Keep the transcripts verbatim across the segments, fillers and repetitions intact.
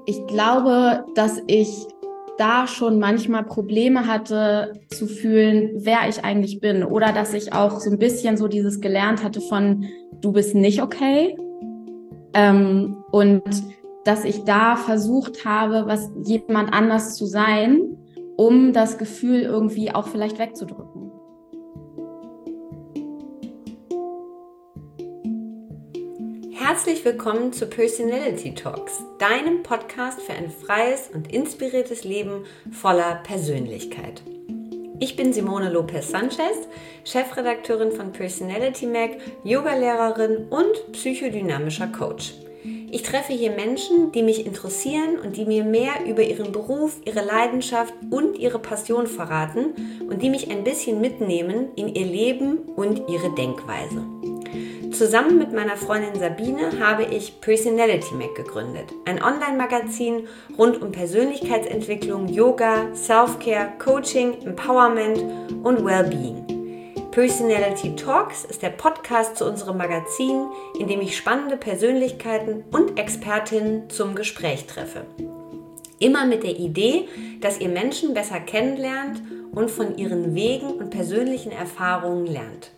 Ich glaube, dass ich da schon manchmal Probleme hatte zu fühlen, wer ich eigentlich bin, oder dass ich auch so ein bisschen so dieses gelernt hatte von du bist nicht okay, ähm, und dass ich da versucht habe, was jemand anders zu sein, um das Gefühl irgendwie auch vielleicht wegzudrücken. Herzlich willkommen zu Personality Talks, deinem Podcast für ein freies und inspiriertes Leben voller Persönlichkeit. Ich bin Simone Lopez-Sanchez, Chefredakteurin von Personality Mag, Yogalehrerin und psychodynamischer Coach. Ich treffe hier Menschen, die mich interessieren und die mir mehr über ihren Beruf, ihre Leidenschaft und ihre Passion verraten und die mich ein bisschen mitnehmen in ihr Leben und ihre Denkweise. Zusammen mit meiner Freundin Sabine habe ich Personality Mag gegründet, ein Online-Magazin rund um Persönlichkeitsentwicklung, Yoga, Self-Care, Coaching, Empowerment und Wellbeing. Personality Talks ist der Podcast zu unserem Magazin, in dem ich spannende Persönlichkeiten und Expertinnen zum Gespräch treffe. Immer mit der Idee, dass ihr Menschen besser kennenlernt und von ihren Wegen und persönlichen Erfahrungen lernt.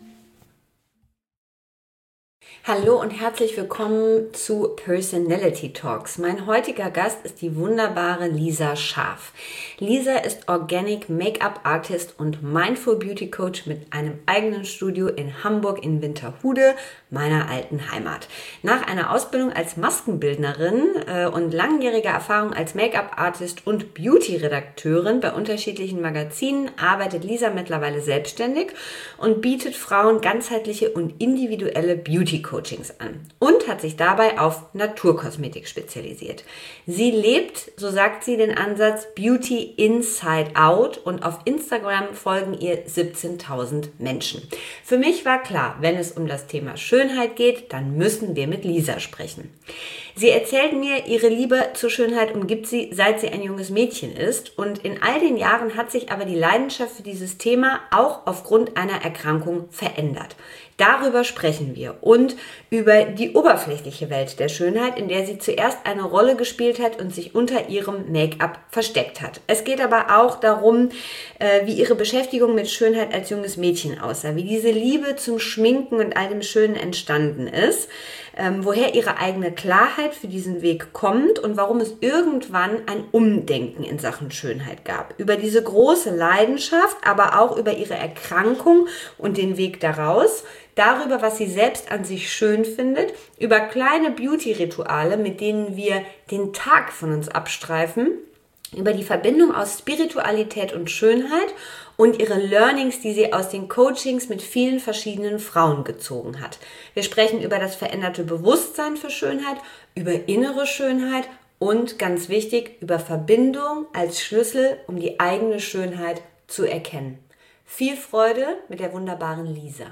Hallo und herzlich willkommen zu Personality Talks. Mein heutiger Gast ist die wunderbare Lisa Scharf. Lisa ist Organic Make-up Artist und Mindful Beauty Coach mit einem eigenen Studio in Hamburg in Winterhude, meiner alten Heimat. Nach einer Ausbildung als Maskenbildnerin äh, und langjähriger Erfahrung als Make-up Artist und Beauty-Redakteurin bei unterschiedlichen Magazinen arbeitet Lisa mittlerweile selbstständig und bietet Frauen ganzheitliche und individuelle Beauty-Coachings an und hat sich dabei auf Naturkosmetik spezialisiert. Sie lebt, so sagt sie, den Ansatz Beauty Inside Out und auf Instagram folgen ihr siebzehntausend Menschen. Für mich war klar, wenn es um das Thema Schönheit geht, dann müssen wir mit Lisa sprechen. Sie erzählt mir, ihre Liebe zur Schönheit umgibt sie, seit sie ein junges Mädchen ist, und in all den Jahren hat sich aber die Leidenschaft für dieses Thema auch aufgrund einer Erkrankung verändert. Darüber sprechen wir und über die oberflächliche Welt der Schönheit, in der sie zuerst eine Rolle gespielt hat und sich unter ihrem Make-up versteckt hat. Es geht aber auch darum, wie ihre Beschäftigung mit Schönheit als junges Mädchen aussah, wie diese Liebe zum Schminken und all dem Schönen entstanden ist, woher ihre eigene Klarheit für diesen Weg kommt und warum es irgendwann ein Umdenken in Sachen Schönheit gab. Über diese große Leidenschaft, aber auch über ihre Erkrankung und den Weg daraus, darüber, was sie selbst an sich schön findet, über kleine Beauty-Rituale, mit denen wir den Tag von uns abstreifen, über die Verbindung aus Spiritualität und Schönheit und ihre Learnings, die sie aus den Coachings mit vielen verschiedenen Frauen gezogen hat. Wir sprechen über das veränderte Bewusstsein für Schönheit, über innere Schönheit und, ganz wichtig, über Verbindung als Schlüssel, um die eigene Schönheit zu erkennen. Viel Freude mit der wunderbaren Lisa.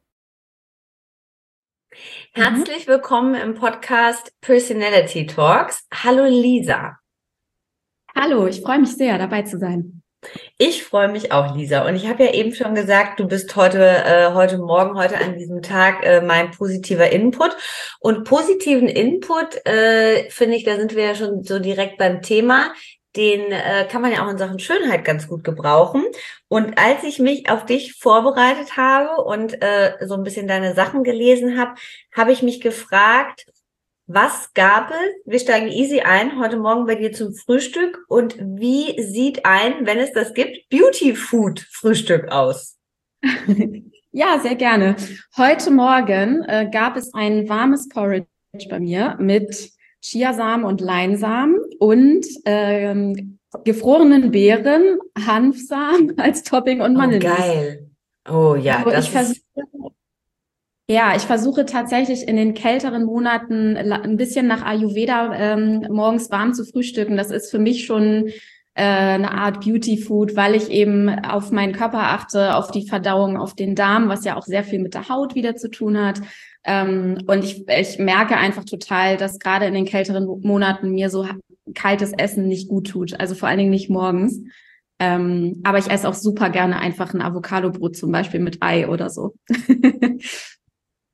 Herzlich willkommen im Podcast Personality Talks. Hallo Lisa. Hallo, ich freue mich sehr, dabei zu sein. Ich freue mich auch, Lisa. Und ich habe ja eben schon gesagt, du bist heute, äh, heute Morgen, heute an diesem Tag äh, mein positiver Input. Und positiven Input, äh, finde ich, da sind wir ja schon so direkt beim Thema. Den äh, kann man ja auch in Sachen Schönheit ganz gut gebrauchen. Und als ich mich auf dich vorbereitet habe und äh, so ein bisschen deine Sachen gelesen habe, habe ich mich gefragt, was gab es, wir steigen easy ein, heute Morgen bei dir zum Frühstück, und wie sieht ein, wenn es das gibt, Beauty-Food-Frühstück aus? Ja, sehr gerne. Heute Morgen äh, gab es ein warmes Porridge bei mir mit Chiasamen und Leinsamen und ähm, gefrorenen Beeren, Hanfsamen als Topping und Vanille. Oh, geil. Oh ja, Also das ich versuche, ist... ja, ich versuche tatsächlich in den kälteren Monaten la- ein bisschen nach Ayurveda ähm, morgens warm zu frühstücken. Das ist für mich schon äh, eine Art Beauty Food, weil ich eben auf meinen Körper achte, auf die Verdauung, auf den Darm, was ja auch sehr viel mit der Haut wieder zu tun hat. Ähm, und ich, ich merke einfach total, dass gerade in den kälteren Monaten mir so ha- kaltes Essen nicht gut tut. Also vor allen Dingen nicht morgens. Ähm, aber ich esse auch super gerne einfach ein Avocado-Brot zum Beispiel mit Ei oder so.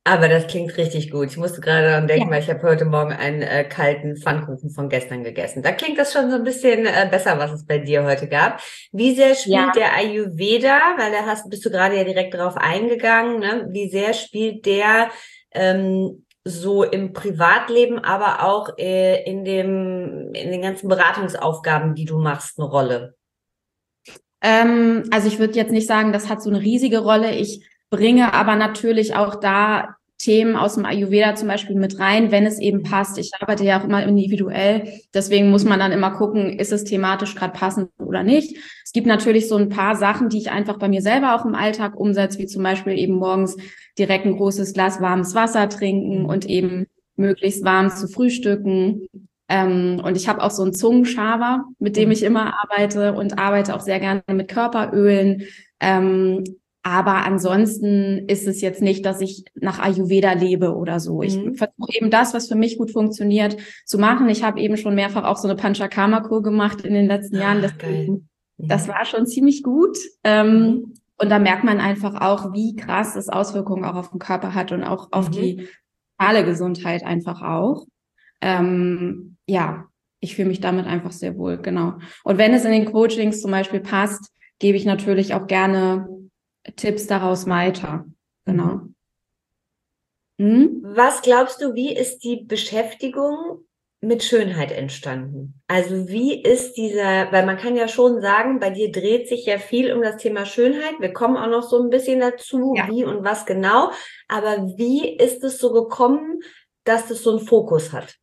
Aber das klingt richtig gut. Ich musste gerade daran denken, Ja. weil ich habe heute Morgen einen äh, kalten Pfannkuchen von gestern gegessen. Da klingt das schon so ein bisschen äh, besser, was es bei dir heute gab. Wie sehr spielt Ja. der Ayurveda, weil da hast, bist du gerade ja direkt darauf eingegangen, ne? Wie sehr spielt der ähm, so im Privatleben, aber auch äh, in dem, in den ganzen Beratungsaufgaben, die du machst, eine Rolle? Ähm, also ich würde jetzt nicht sagen, das hat so eine riesige Rolle. Ich bringe aber natürlich auch da Themen aus dem Ayurveda zum Beispiel mit rein, wenn es eben passt. Ich arbeite ja auch immer individuell. Deswegen muss man dann immer gucken, ist es thematisch gerade passend oder nicht. Es gibt natürlich so ein paar Sachen, die ich einfach bei mir selber auch im Alltag umsetze, wie zum Beispiel eben morgens direkt ein großes Glas warmes Wasser trinken und eben möglichst warm zu frühstücken. Ähm, und ich habe auch so einen Zungenschaber, mit dem ich immer arbeite und arbeite auch sehr gerne mit Körperölen. Ähm, aber ansonsten ist es jetzt nicht, dass ich nach Ayurveda lebe oder so. Ich Mhm. versuche eben das, was für mich gut funktioniert, zu machen. Ich habe eben schon mehrfach auch so eine Panchakarma-Kur gemacht in den letzten Jahren. Ah, geil. Deswegen, das Mhm. war schon ziemlich gut. Ähm, Mhm. und da merkt man einfach auch, wie krass das Auswirkungen auch auf den Körper hat und auch auf Mhm. die mentale Gesundheit einfach auch. Ähm, ja, ich fühle mich damit einfach sehr wohl, genau. Und wenn es in den Coachings zum Beispiel passt, gebe ich natürlich auch gerne Tipps daraus weiter. Genau. Mhm. Hm? Was glaubst du, wie ist die Beschäftigung mit Schönheit entstanden? Also wie ist dieser, weil man kann ja schon sagen, bei dir dreht sich ja viel um das Thema Schönheit. Wir kommen auch noch so ein bisschen dazu, Ja. wie und was genau. Aber wie ist es so gekommen, dass das so einen Fokus hat?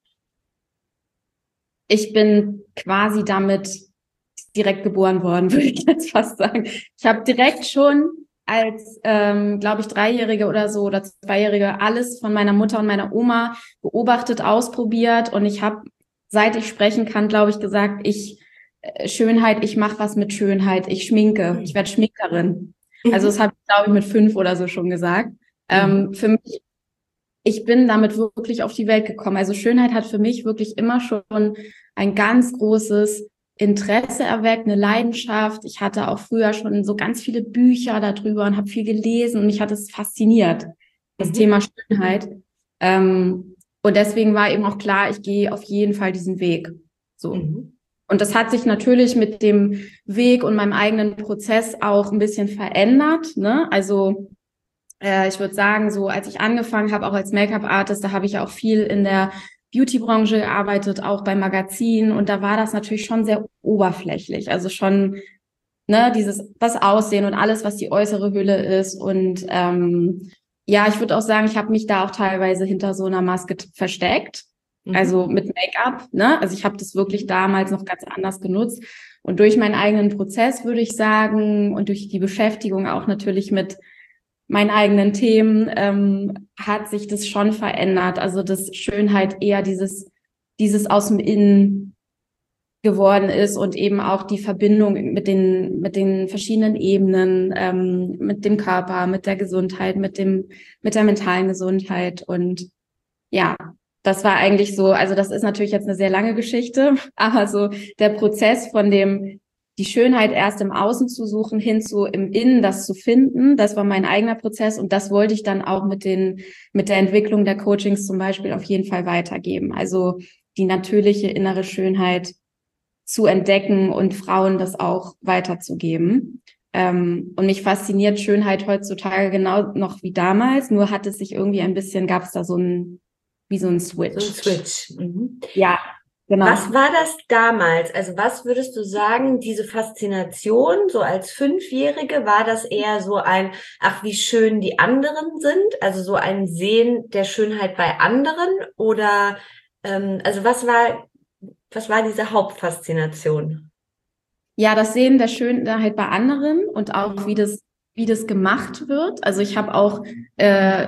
Ich bin quasi damit direkt geboren worden, würde ich jetzt fast sagen. Ich habe direkt schon als, ähm, glaube ich, Dreijährige oder so oder Zweijährige alles von meiner Mutter und meiner Oma beobachtet, ausprobiert und ich habe, seit ich sprechen kann, glaube ich, gesagt, ich äh, Schönheit, ich mache was mit Schönheit, ich schminke, ich werde Schminkerin. Also das Mhm. habe ich, glaube ich, mit fünf oder so schon gesagt. Ähm, Mhm. für mich, ich bin damit wirklich auf die Welt gekommen. Also Schönheit hat für mich wirklich immer schon ein ganz großes Interesse erweckt, eine Leidenschaft. Ich hatte auch früher schon so ganz viele Bücher darüber und habe viel gelesen und mich hat es fasziniert, das Mhm. Thema Schönheit. Ähm, und deswegen war eben auch klar, ich gehe auf jeden Fall diesen Weg. So. Mhm. Und das hat sich natürlich mit dem Weg und meinem eigenen Prozess auch ein bisschen verändert, ne? Also äh, ich würde sagen, so als ich angefangen habe, auch als Make-up-Artist, da habe ich auch viel in der Beauty-Branche gearbeitet, auch bei Magazinen. Und da war das natürlich schon sehr oberflächlich. Also schon, ne, dieses, das Aussehen und alles, was die äußere Hülle ist. Und ähm, ja, ich würde auch sagen, ich habe mich da auch teilweise hinter so einer Maske t- versteckt. Also Mhm. mit Make-up, ne? Also ich habe das wirklich damals noch ganz anders genutzt. Und durch meinen eigenen Prozess, würde ich sagen, und durch die Beschäftigung auch natürlich mit meinen eigenen Themen, ähm, hat sich das schon verändert. Also, dass Schönheit eher dieses, dieses aus dem Innen geworden ist und eben auch die Verbindung mit den, mit den verschiedenen Ebenen, ähm, mit dem Körper, mit der Gesundheit, mit dem, mit der mentalen Gesundheit. Und ja, das war eigentlich so, also das ist natürlich jetzt eine sehr lange Geschichte, aber so der Prozess von dem, die Schönheit erst im Außen zu suchen, hin zu im Innen das zu finden, das war mein eigener Prozess und das wollte ich dann auch mit den, mit der Entwicklung der Coachings zum Beispiel auf jeden Fall weitergeben. Also die natürliche innere Schönheit zu entdecken und Frauen das auch weiterzugeben. Ähm, und mich fasziniert Schönheit heutzutage genau noch wie damals, nur hat es sich irgendwie ein bisschen, gab es da so ein, wie so ein So ein Switch. Switch. Mhm. Ja, Was genau. war das damals? Also was würdest du sagen, diese Faszination, so als Fünfjährige, war das eher so ein, ach, wie schön die anderen sind? Also so ein Sehen der Schönheit bei anderen? Oder, ähm, also was war, was war diese Hauptfaszination? Ja, das Sehen der Schönheit bei anderen und auch wie Mhm. das, wie das gemacht wird. Also ich habe auch äh,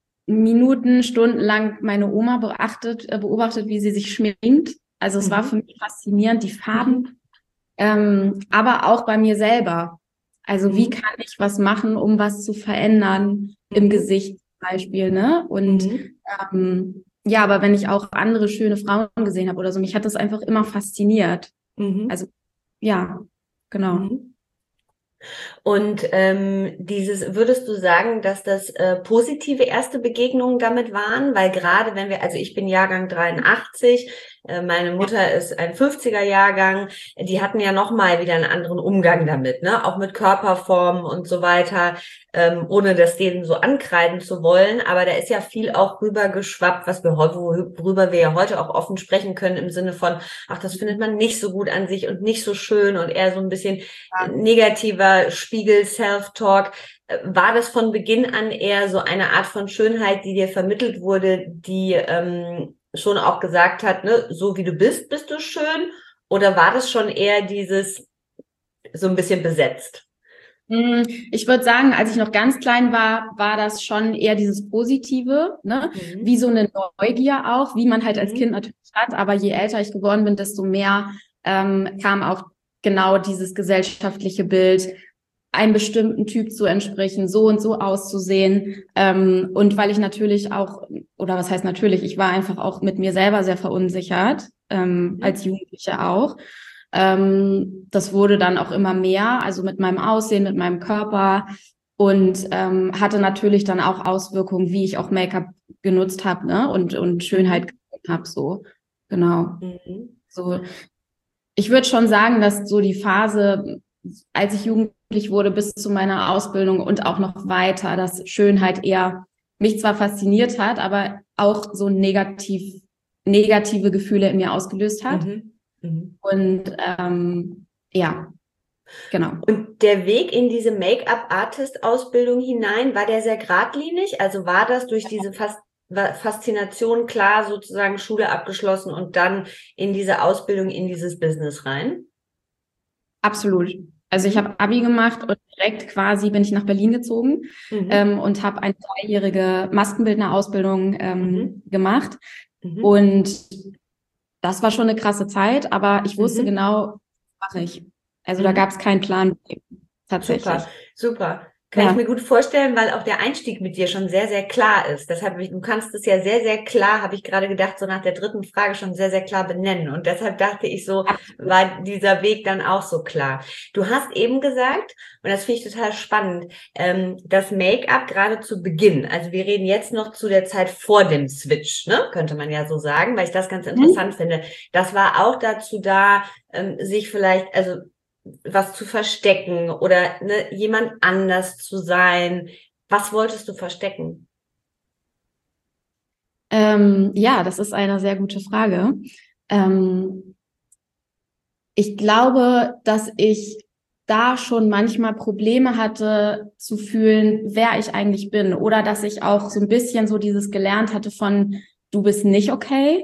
Minuten, Stunden lang meine Oma beachtet, äh, beobachtet, wie sie sich schminkt. Also es war für Mhm. mich faszinierend, die Mhm. Farben, ähm, aber auch bei mir selber. Also wie Mhm. kann ich was machen, um was zu verändern im Mhm. Gesicht zum Beispiel, ne? Und Mhm. ähm, ja, aber wenn ich auch andere schöne Frauen gesehen habe oder so, mich hat das einfach immer fasziniert. Mhm. Also ja, genau. Mhm. Und ähm, dieses, würdest du sagen, dass das äh, positive erste Begegnungen damit waren? Weil gerade wenn wir, also ich bin Jahrgang dreiundachtzig, äh, meine Mutter ist ein fünfziger Jahrgang, die hatten ja nochmal wieder einen anderen Umgang damit, ne? Auch mit Körperformen und so weiter, ähm, ohne das denen so ankreiden zu wollen. Aber da ist ja viel auch rübergeschwappt, was wir heute, worüber wir ja heute auch offen sprechen können, im Sinne von, ach, das findet man nicht so gut an sich und nicht so schön und eher so ein bisschen negativer Spiegel, Self-Talk. War das von Beginn an eher so eine Art von Schönheit, die dir vermittelt wurde, die ähm, schon auch gesagt hat, ne, so wie du bist, bist du schön? Oder war das schon eher dieses so ein bisschen besetzt? Ich würde sagen, als ich noch ganz klein war, war das schon eher dieses Positive, ne? Mhm. Wie so eine Neugier auch, wie man halt als Mhm. Kind natürlich hat. Aber je älter ich geworden bin, desto mehr ähm, kam auch genau dieses gesellschaftliche Bild, einem bestimmten Typ zu entsprechen, so und so auszusehen. Ähm, und weil ich natürlich auch, oder was heißt natürlich, ich war einfach auch mit mir selber sehr verunsichert, ähm, Mhm. als Jugendliche auch. Ähm, das wurde dann auch immer mehr, also mit meinem Aussehen, mit meinem Körper und ähm, hatte natürlich dann auch Auswirkungen, wie ich auch Make-up genutzt habe, ne? Und, und Schönheit gefunden habe, so. Genau. Mhm. So, ich würde schon sagen, dass so die Phase, als ich jugendlich wurde, bis zu meiner Ausbildung und auch noch weiter, dass Schönheit eher mich zwar fasziniert hat, aber auch so negativ, negative Gefühle in mir ausgelöst hat. Mhm. Mhm. Und ähm, ja, genau. Und der Weg in diese Make-up-Artist-Ausbildung hinein, war der sehr geradlinig? Also war das durch diese Fas Faszination klar, sozusagen Schule abgeschlossen und dann in diese Ausbildung, in dieses Business rein? Absolut. Also ich habe Abi gemacht und direkt quasi bin ich nach Berlin gezogen Mhm. ähm, und habe eine dreijährige Maskenbildnerausbildung ähm, Mhm. gemacht. Mhm. Und das war schon eine krasse Zeit, aber ich wusste Mhm. genau, was mache ich. Also da Mhm. gab es keinen Plan B, tatsächlich. Super, super. Kann Ja. ich mir gut vorstellen, weil auch der Einstieg mit dir schon sehr, sehr klar ist. Deshalb, du kannst es ja sehr, sehr klar, habe ich gerade gedacht, so nach der dritten Frage schon sehr, sehr klar benennen. Und deshalb dachte ich so, war dieser Weg dann auch so klar. Du hast eben gesagt, und das finde ich total spannend, ähm, das Make-up gerade zu Beginn, also wir reden jetzt noch zu der Zeit vor dem Switch, ne, könnte man ja so sagen, weil ich das ganz interessant mhm. finde. Das war auch dazu da, ähm, sich vielleicht, also was zu verstecken oder ne, jemand anders zu sein. Was wolltest du verstecken? Ähm, ja, das ist eine sehr gute Frage. Ähm, ich glaube, dass ich da schon manchmal Probleme hatte zu fühlen, wer ich eigentlich bin, oder dass ich auch so ein bisschen so dieses gelernt hatte von, du bist nicht okay.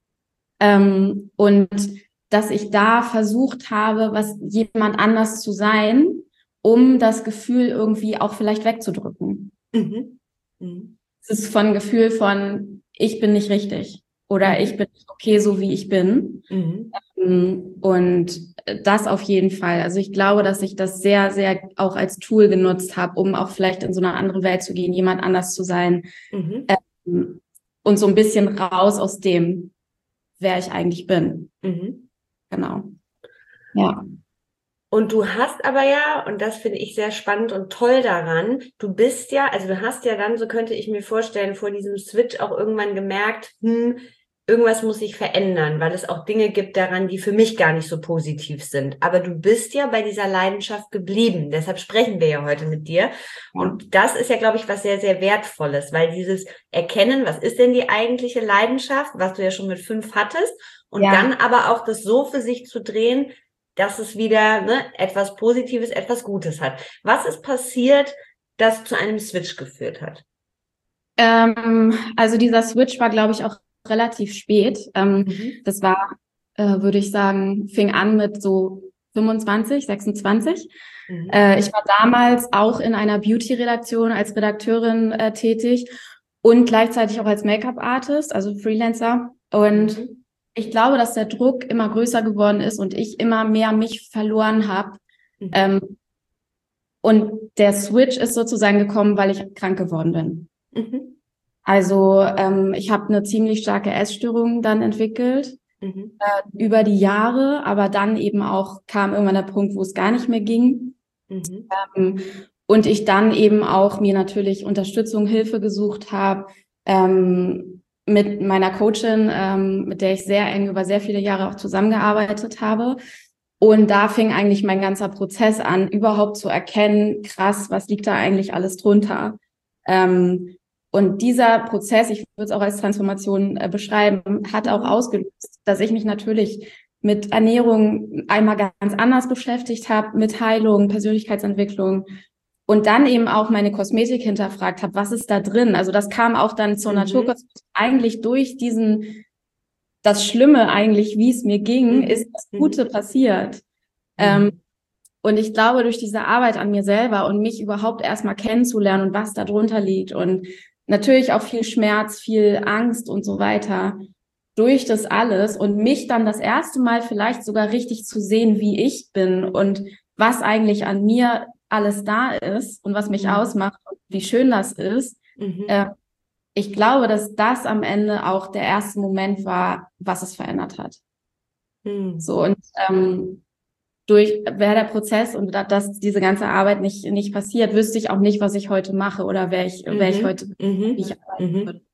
Ähm, und dass ich da versucht habe, was jemand anders zu sein, um das Gefühl irgendwie auch vielleicht wegzudrücken. Mhm. Mhm. Es ist von Gefühl von, ich bin nicht richtig oder Mhm. ich bin nicht okay, so wie ich bin. Mhm. Und das auf jeden Fall. Also ich glaube, dass ich das sehr, sehr auch als Tool genutzt habe, um auch vielleicht in so eine andere Welt zu gehen, jemand anders zu sein. Mhm. Ähm, und so ein bisschen raus aus dem, wer ich eigentlich bin. Mhm. Genau. Ja. Und du hast aber ja, und das finde ich sehr spannend und toll daran, du bist ja, also du hast ja dann, so könnte ich mir vorstellen, vor diesem Switch auch irgendwann gemerkt, hm, irgendwas muss sich verändern, weil es auch Dinge gibt daran, die für mich gar nicht so positiv sind. Aber du bist ja bei dieser Leidenschaft geblieben. Deshalb sprechen wir ja heute mit dir. Und das ist ja, glaube ich, was sehr, sehr Wertvolles, weil dieses Erkennen, was ist denn die eigentliche Leidenschaft, was du ja schon mit fünf hattest, und ja. dann aber auch das so für sich zu drehen, dass es wieder ne, etwas Positives, etwas Gutes hat. Was ist passiert, das zu einem Switch geführt hat? Ähm, also dieser Switch war, glaube ich, auch relativ spät. Ähm, mhm. Das war, äh, würde ich sagen, fing an mit so fünfundzwanzig, sechsundzwanzig. Mhm. Äh, ich war damals auch in einer Beauty-Redaktion als Redakteurin äh, tätig und gleichzeitig auch als Make-up-Artist, also Freelancer. Und mhm. ich glaube, dass der Druck immer größer geworden ist und ich immer mehr mich verloren habe. Mhm. Ähm, und der Switch ist sozusagen gekommen, weil ich krank geworden bin. Mhm. Also ähm, ich habe eine ziemlich starke Essstörung dann entwickelt mhm. äh, über die Jahre, aber dann eben auch kam irgendwann der Punkt, wo es gar nicht mehr ging. Mhm. Ähm, und ich dann eben auch mir natürlich Unterstützung, Hilfe gesucht habe, ähm, mit meiner Coachin, ähm, mit der ich sehr eng über sehr viele Jahre auch zusammengearbeitet habe. Und da fing eigentlich mein ganzer Prozess an, überhaupt zu erkennen, krass, was liegt da eigentlich alles drunter? Ähm, und dieser Prozess, ich würde es auch als Transformation äh, beschreiben, hat auch ausgelöst, dass ich mich natürlich mit Ernährung einmal ganz anders beschäftigt habe, mit Heilung, Persönlichkeitsentwicklung und dann eben auch meine Kosmetik hinterfragt habe, was ist da drin? Also das kam auch dann zur Mhm. Naturkosmetik eigentlich durch diesen, das Schlimme eigentlich, wie es mir ging, Mhm. ist das Mhm. Gute passiert. Mhm. Ähm, und ich glaube, durch diese Arbeit an mir selber und mich überhaupt erstmal kennenzulernen und was da drunter liegt und natürlich auch viel Schmerz, viel Angst und so weiter, durch das alles und mich dann das erste Mal vielleicht sogar richtig zu sehen, wie ich bin und was eigentlich an mir alles da ist und was mich Mhm. ausmacht und wie schön das ist. Mhm. Äh, ich glaube, dass das am Ende auch der erste Moment war, was es verändert hat. Mhm. So, und ähm, durch wäre der Prozess und da, dass diese ganze Arbeit nicht nicht passiert, wüsste ich auch nicht, was ich heute mache oder wer ich wer ich Mhm. heute bin, Mhm. wie ich arbeiten Mhm. würde.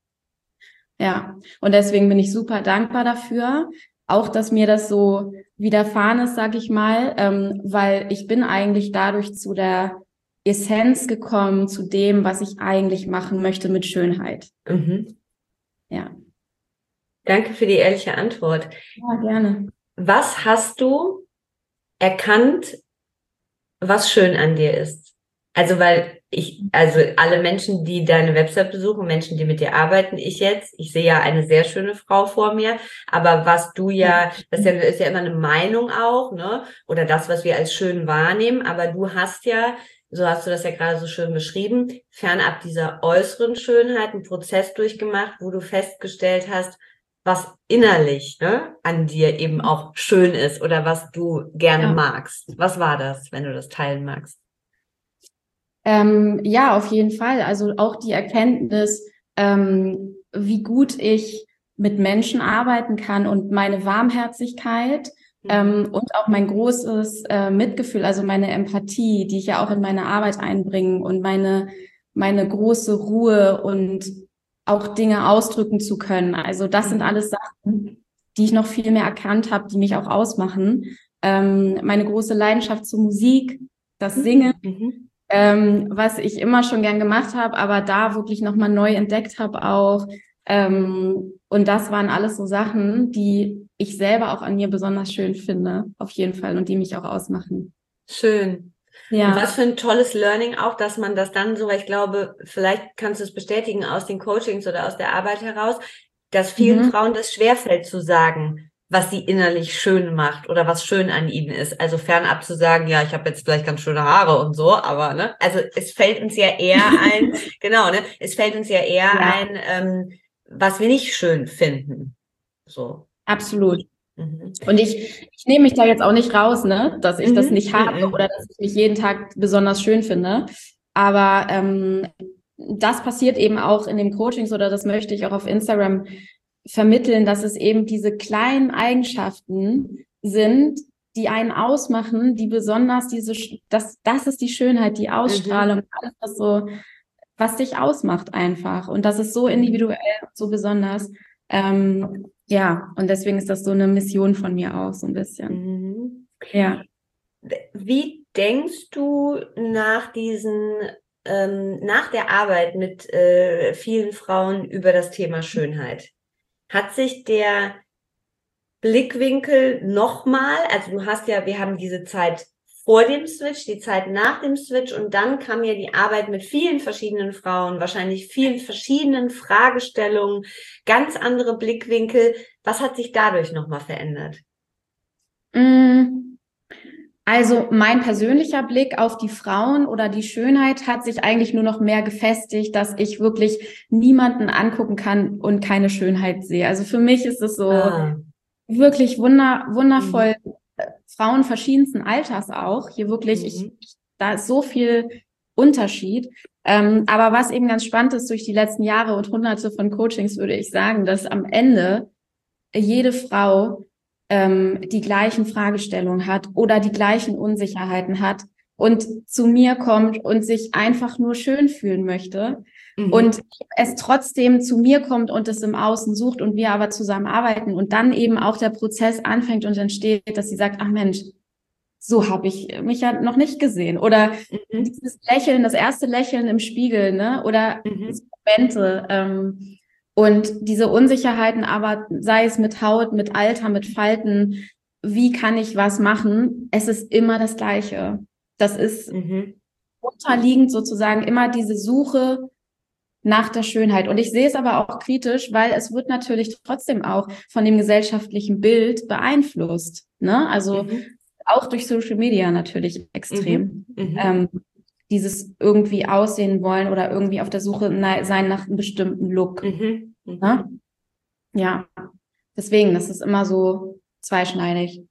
Ja, und deswegen bin ich super dankbar dafür, auch dass mir das so widerfahren ist, sag ich mal, ähm, weil ich bin eigentlich dadurch zu der Essenz gekommen, zu dem, was ich eigentlich machen möchte mit Schönheit. Mhm. Ja, Danke für die ehrliche Antwort. ja, gerne. Was hast du erkannt, was schön an dir ist? Also, weil ich, also alle Menschen, die deine Website besuchen, Menschen, die mit dir arbeiten, ich jetzt, ich sehe ja eine sehr schöne Frau vor mir, aber was du ja, das ist ja, ist ja immer eine Meinung auch, ne? Oder das, was wir als schön wahrnehmen, aber du hast ja, so hast du das ja gerade so schön beschrieben, fernab dieser äußeren Schönheit einen Prozess durchgemacht, wo du festgestellt hast, was innerlich, ne, an dir eben auch schön ist oder was du gerne Ja. magst. Was war das, wenn du das teilen magst? Ähm, ja, auf jeden Fall. Also auch die Erkenntnis, ähm, wie gut ich mit Menschen arbeiten kann und meine Warmherzigkeit ähm, und auch mein großes äh, Mitgefühl, also meine Empathie, die ich ja auch in meine Arbeit einbringe und meine meine große Ruhe und auch Dinge ausdrücken zu können. Also das sind Mhm. alles Sachen, die ich noch viel mehr erkannt habe, die mich auch ausmachen. Ähm, meine große Leidenschaft zur Musik, das Singen. Mhm. Ähm, was ich immer schon gern gemacht habe, aber da wirklich nochmal neu entdeckt habe auch. Ähm, und das waren alles so Sachen, die ich selber auch an mir besonders schön finde, auf jeden Fall, und die mich auch ausmachen. Schön. Und Ja. was für ein tolles Learning auch, dass man das dann so, weil ich glaube, vielleicht kannst du es bestätigen aus den Coachings oder aus der Arbeit heraus, dass vielen Mhm. Frauen das schwerfällt zu sagen, was sie innerlich schön macht oder was schön an ihnen ist. Also fernab zu sagen, ja, ich habe jetzt vielleicht ganz schöne Haare und so, aber ne, also es fällt uns ja eher ein, genau, ne, es fällt uns ja eher Ja. ein, ähm, was wir nicht schön finden. So. Absolut. Mhm. Und ich, ich nehme mich da jetzt auch nicht raus, ne, dass ich das Mhm. nicht habe Mhm. oder dass ich mich jeden Tag besonders schön finde. Aber ähm, das passiert eben auch in den Coachings oder das möchte ich auch auf Instagram vermitteln, dass es eben diese kleinen Eigenschaften sind, die einen ausmachen, die besonders diese, das, das ist die Schönheit, die Ausstrahlung, Mhm. alles was so, was dich ausmacht einfach. Und das ist so individuell, so besonders. Ähm, ja, und deswegen ist das so eine Mission von mir auch, so ein bisschen. Mhm. Ja. Wie denkst du nach diesen, ähm, nach der Arbeit mit äh, vielen Frauen über das Thema Schönheit? Hat sich der Blickwinkel nochmal, also du hast ja, wir haben diese Zeit vor dem Switch, die Zeit nach dem Switch und dann kam ja die Arbeit mit vielen verschiedenen Frauen, wahrscheinlich vielen verschiedenen Fragestellungen, ganz andere Blickwinkel. Was hat sich dadurch nochmal verändert? Also mein persönlicher Blick auf die Frauen oder die Schönheit hat sich eigentlich nur noch mehr gefestigt, dass ich wirklich niemanden angucken kann und keine Schönheit sehe. Also für mich ist es so Ah. wirklich wunder, wundervoll, Mhm. Frauen verschiedensten Alters auch. Hier wirklich, ich, Mhm. da ist so viel Unterschied. Ähm, aber was eben ganz spannend ist durch die letzten Jahre und hunderte von Coachings, würde ich sagen, dass am Ende jede Frau ähm, die gleichen Fragestellungen hat oder die gleichen Unsicherheiten hat und zu mir kommt und sich einfach nur schön fühlen möchte mhm. und es trotzdem zu mir kommt und es im Außen sucht und wir aber zusammen arbeiten und dann eben auch der Prozess anfängt und entsteht, dass sie sagt, ach Mensch, so habe ich mich ja noch nicht gesehen. Oder mhm. dieses Lächeln, das erste Lächeln im Spiegel, ne? Oder mhm. Momente. Ähm, und diese Unsicherheiten, aber sei es mit Haut, mit Alter, mit Falten, wie kann ich was machen? Es ist immer das Gleiche. Das ist mhm. unterliegend sozusagen immer diese Suche nach der Schönheit. Und ich sehe es aber auch kritisch, weil es wird natürlich trotzdem auch von dem gesellschaftlichen Bild beeinflusst. Ne? Also mhm. auch durch Social Media natürlich extrem. Mhm. Ähm, dieses irgendwie aussehen wollen oder irgendwie auf der Suche sein nach einem bestimmten Look. Mhm. Mhm. Ne? Ja, deswegen, das ist immer so zweischneidig.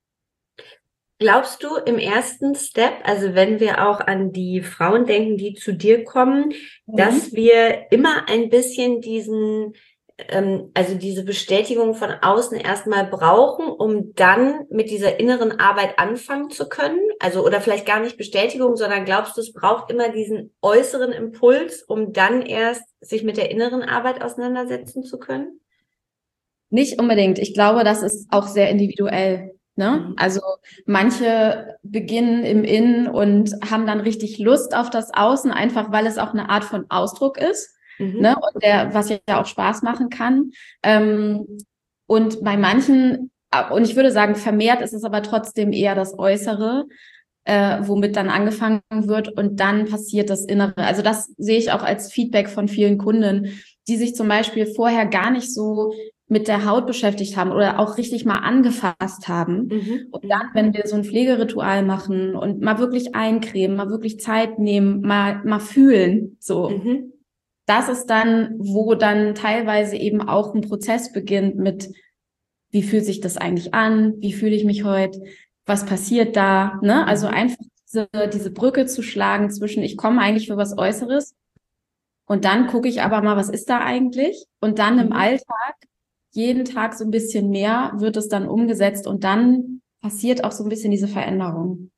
Glaubst du im ersten Step, also wenn wir auch an die Frauen denken, die zu dir kommen, mhm. dass wir immer ein bisschen diesen, ähm, also diese Bestätigung von außen erstmal brauchen, um dann mit dieser inneren Arbeit anfangen zu können? Also, oder vielleicht gar nicht Bestätigung, sondern glaubst du, es braucht immer diesen äußeren Impuls, um dann erst sich mit der inneren Arbeit auseinandersetzen zu können? Nicht unbedingt. Ich glaube, das ist auch sehr individuell. Ne? Also manche beginnen im Innen und haben dann richtig Lust auf das Außen, einfach weil es auch eine Art von Ausdruck ist, mhm. ne? Und der, was ja auch Spaß machen kann. Ähm, und bei manchen, und ich würde sagen, vermehrt ist es aber trotzdem eher das Äußere, äh, womit dann angefangen wird und dann passiert das Innere. Also das sehe ich auch als Feedback von vielen Kunden, die sich zum Beispiel vorher gar nicht so mit der Haut beschäftigt haben oder auch richtig mal angefasst haben. Mhm. Und dann, wenn wir so ein Pflegeritual machen und mal wirklich eincremen, mal wirklich Zeit nehmen, mal, mal fühlen, so. Mhm. Das ist dann, wo dann teilweise eben auch ein Prozess beginnt mit, wie fühlt sich das eigentlich an? Wie fühle ich mich heute? Was passiert da? Ne? Also mhm. einfach diese, diese Brücke zu schlagen zwischen, ich komme eigentlich für was Äußeres und dann gucke ich aber mal, was ist da eigentlich? Und dann mhm. im Alltag jeden Tag so ein bisschen mehr wird es dann umgesetzt und dann passiert auch so ein bisschen diese Veränderung.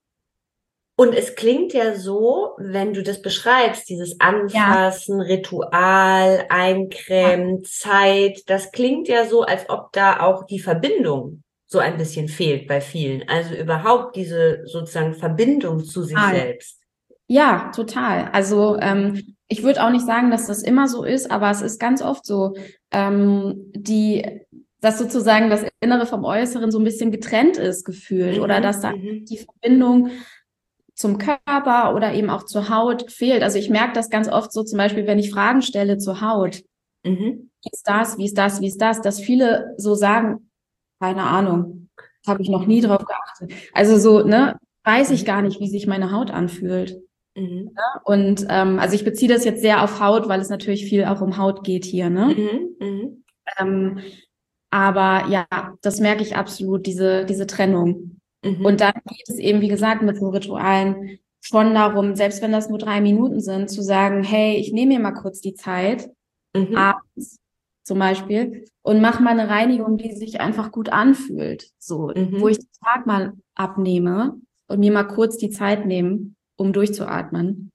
Und es klingt ja so, wenn du das beschreibst, dieses Anfassen, ja. Ritual, Eincremen, ja. Zeit, das klingt ja so, als ob da auch die Verbindung so ein bisschen fehlt bei vielen. Also überhaupt diese sozusagen Verbindung zu sich ah, selbst. Ja, total. Also ähm, ich würde auch nicht sagen, dass das immer so ist, aber es ist ganz oft so, ähm, die, dass sozusagen das Innere vom Äußeren so ein bisschen getrennt ist gefühlt mhm, oder dass da mhm. die Verbindung zum Körper oder eben auch zur Haut fehlt. Also ich merke das ganz oft so zum Beispiel, wenn ich Fragen stelle zur Haut. Mhm. Wie ist das, wie ist das, wie ist das, dass viele so sagen, keine Ahnung, habe ich noch nie drauf geachtet. Also so, ne, weiß ich gar nicht, wie sich meine Haut anfühlt. Mhm. Ja, und ähm, also ich beziehe das jetzt sehr auf Haut, weil es natürlich viel auch um Haut geht hier, ne? Mhm. Mhm. Ähm, aber ja, das merke ich absolut, diese, diese Trennung. Mhm. Und dann geht es eben, wie gesagt, mit so Ritualen schon darum, selbst wenn das nur drei Minuten sind, zu sagen, hey, ich nehme mir mal kurz die Zeit, mhm. abends zum Beispiel, und mache mal eine Reinigung, die sich einfach gut anfühlt. So, mhm. wo ich den Tag mal abnehme und mir mal kurz die Zeit nehme, um durchzuatmen.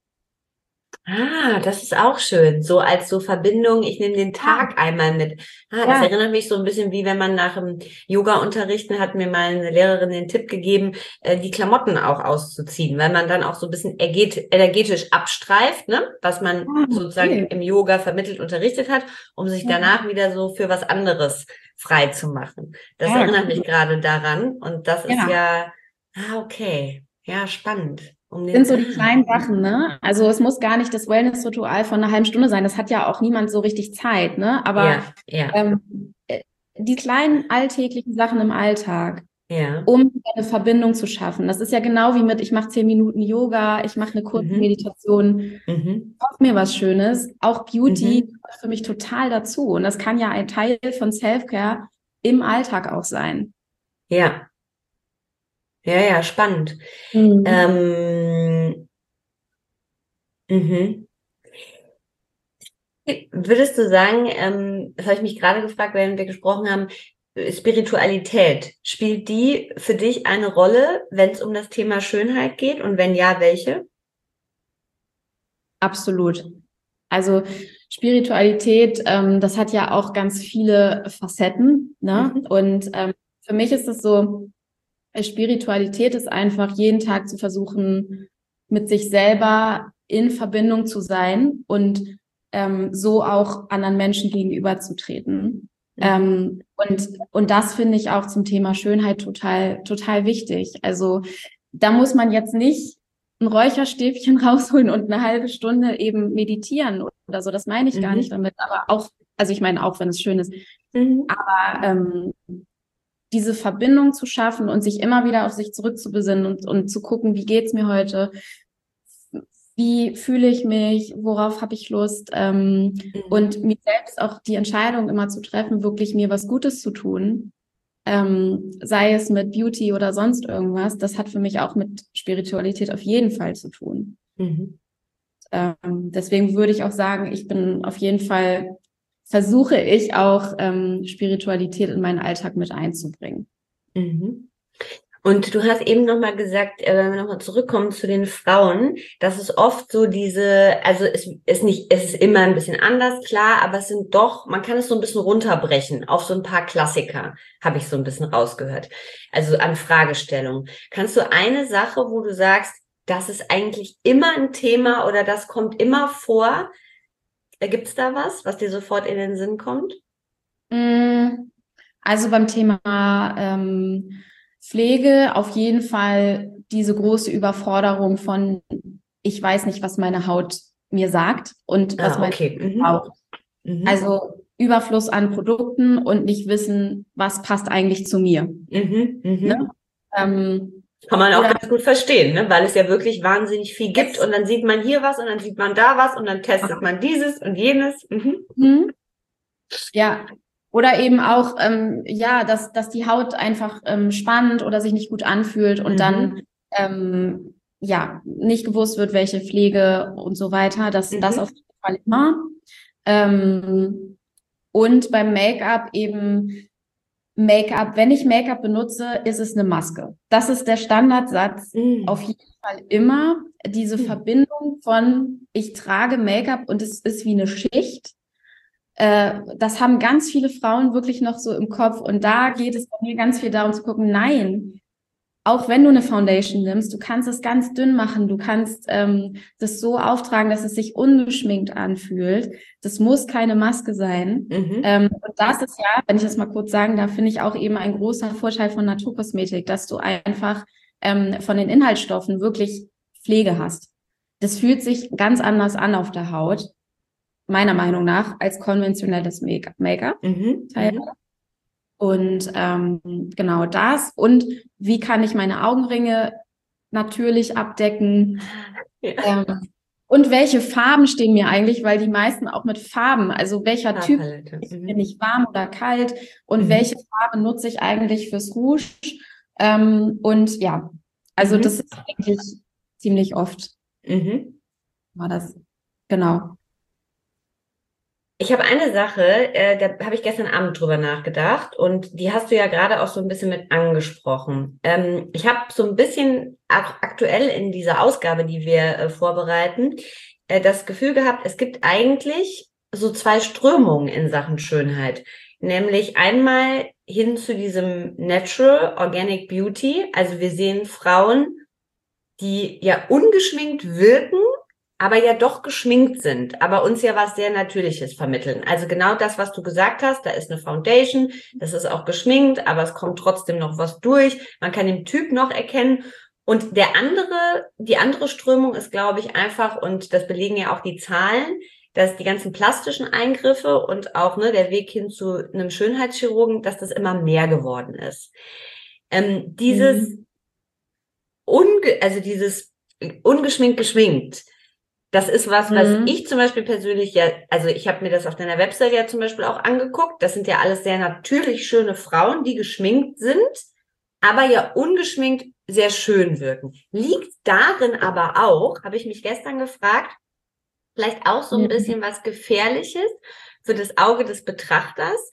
Ah, das ist auch schön. So als so Verbindung, ich nehme den Tag ja. einmal mit. Ah, das ja. erinnert mich so ein bisschen, wie wenn man nach dem Yoga-Unterrichten, hat mir mal eine Lehrerin den Tipp gegeben, die Klamotten auch auszuziehen, weil man dann auch so ein bisschen energetisch abstreift, ne, was man ah, sozusagen okay. im Yoga vermittelt unterrichtet hat, um sich danach ja. wieder so für was anderes frei zu machen. Das ja, erinnert cool. mich gerade daran und das ist ja, ah, okay, ja, spannend. Um sind so die kleinen Sachen, ne? Also es muss gar nicht das Wellness-Ritual von einer halben Stunde sein. Das hat ja auch niemand so richtig Zeit, ne? Aber ja, ja. Ähm, die kleinen alltäglichen Sachen im Alltag, ja. um eine Verbindung zu schaffen. Das ist ja genau wie mit, ich mache zehn Minuten Yoga, ich mache eine kurze mhm. Meditation, mhm. kauf mir was Schönes. Auch Beauty mhm. gehört für mich total dazu. Und das kann ja ein Teil von Self-Care im Alltag auch sein. Ja. Ja, ja, spannend. Mhm. Ähm, mhm. Würdest du sagen, ähm, das habe ich mich gerade gefragt, während wir gesprochen haben, Spiritualität, spielt die für dich eine Rolle, wenn es um das Thema Schönheit geht? Und wenn ja, welche? Absolut. Also Spiritualität, ähm, das hat ja auch ganz viele Facetten, ne? Mhm. Und ähm, für mich ist es so, Spiritualität ist einfach jeden Tag zu versuchen, mit sich selber in Verbindung zu sein und ähm, so auch anderen Menschen gegenüberzutreten. Mhm. Ähm, und, und das finde ich auch zum Thema Schönheit total, total wichtig. Also da muss man jetzt nicht ein Räucherstäbchen rausholen und eine halbe Stunde eben meditieren oder so. Das meine ich gar Mhm. nicht damit. Aber auch, also ich meine auch, wenn es schön ist. Mhm. Aber ähm, diese Verbindung zu schaffen und sich immer wieder auf sich zurückzubesinnen und, und zu gucken, wie geht's mir heute? Wie fühle ich mich? Worauf habe ich Lust? Ähm, Mhm. Und mir selbst auch die Entscheidung immer zu treffen, wirklich mir was Gutes zu tun. Ähm, sei es mit Beauty oder sonst irgendwas, das hat für mich auch mit Spiritualität auf jeden Fall zu tun. Mhm. Ähm, deswegen würde ich auch sagen, ich bin auf jeden Fall, versuche ich auch ähm, Spiritualität in meinen Alltag mit einzubringen. Mhm. Und du hast eben nochmal gesagt, äh, wenn wir nochmal zurückkommen zu den Frauen, dass es oft so diese, also es ist nicht, es ist immer ein bisschen anders, klar, aber es sind doch, man kann es so ein bisschen runterbrechen auf so ein paar Klassiker, habe ich so ein bisschen rausgehört. Also an Fragestellungen. Kannst du eine Sache, wo du sagst, das ist eigentlich immer ein Thema oder das kommt immer vor? Gibt es da was, was dir sofort in den Sinn kommt? Also beim Thema ähm, Pflege auf jeden Fall diese große Überforderung von, ich weiß nicht, was meine Haut mir sagt und was Ah, meine okay. Haut Mhm. braucht. Mhm. Also Überfluss an Produkten und nicht wissen, was passt eigentlich zu mir. Mhm. Ne? Mhm. Ähm, Kann man auch oder ganz gut verstehen, ne? Weil es ja wirklich wahnsinnig viel gibt es, und dann sieht man hier was und dann sieht man da was und dann testet man dieses und jenes. Mhm. hm, ja, oder eben auch, ähm, ja, dass, dass die Haut einfach ähm, spannt oder sich nicht gut anfühlt und dann Mhm. ähm, ja nicht gewusst wird, welche Pflege und so weiter. Das, das auf Mhm. jeden Fall immer. Ähm, und beim Make-up eben Make-up, wenn ich Make-up benutze, ist es eine Maske. Das ist der Standardsatz auf Mhm. jeden Fall immer. Diese Mhm. Verbindung von ich trage Make-up und es ist wie eine Schicht. Äh, das haben ganz viele Frauen wirklich noch so im Kopf. Und da geht es bei mir ganz viel darum zu gucken, nein, auch wenn du eine Foundation nimmst, du kannst es ganz dünn machen, du kannst ähm, das so auftragen, dass es sich ungeschminkt anfühlt. Das muss keine Maske sein. Mhm. Ähm, und das ist ja, wenn ich das mal kurz sagen darf, finde ich auch eben ein großer Vorteil von Naturkosmetik, dass du einfach ähm, von den Inhaltsstoffen wirklich Pflege hast. Das fühlt sich ganz anders an auf der Haut, meiner Meinung nach, als konventionelles Make-up. Make-up. Mhm. Mhm. Und ähm, genau das. Und wie kann ich meine Augenringe natürlich abdecken? Ja. Ähm, und welche Farben stehen mir eigentlich? Weil die meisten auch mit Farben, also welcher Typ Farbpalette. bin Mhm. ich, warm oder kalt? Und Mhm. welche Farbe nutze ich eigentlich fürs Rouge? Ähm, und ja, also das Mhm. ist eigentlich ziemlich oft Mhm. war das. Genau. Ich habe eine Sache, äh, da habe ich gestern Abend drüber nachgedacht und die hast du ja gerade auch so ein bisschen mit angesprochen. Ähm, ich habe so ein bisschen ak aktuell in dieser Ausgabe, die wir äh, vorbereiten, äh, das Gefühl gehabt, es gibt eigentlich so zwei Strömungen in Sachen Schönheit. Nämlich einmal hin zu diesem Natural Organic Beauty. Also wir sehen Frauen, die ja ungeschminkt wirken, aber ja doch geschminkt sind, aber uns ja was sehr Natürliches vermitteln. Also genau das, was du gesagt hast, da ist eine Foundation, das ist auch geschminkt, aber es kommt trotzdem noch was durch. Man kann den Typ noch erkennen. Und der andere, die andere Strömung ist, glaube ich, einfach, und das belegen ja auch die Zahlen, dass die ganzen plastischen Eingriffe und auch ne, der Weg hin zu einem Schönheitschirurgen, dass das immer mehr geworden ist. Ähm, dieses Mhm. unge also dieses ungeschminkt geschminkt, das ist was, was Mhm. ich zum Beispiel persönlich ja, also ich habe mir das auf deiner Website ja zum Beispiel auch angeguckt. Das sind ja alles sehr natürlich schöne Frauen, die geschminkt sind, aber ja ungeschminkt sehr schön wirken. Liegt darin aber auch, habe ich mich gestern gefragt, vielleicht auch so ein Mhm. bisschen was Gefährliches für das Auge des Betrachters,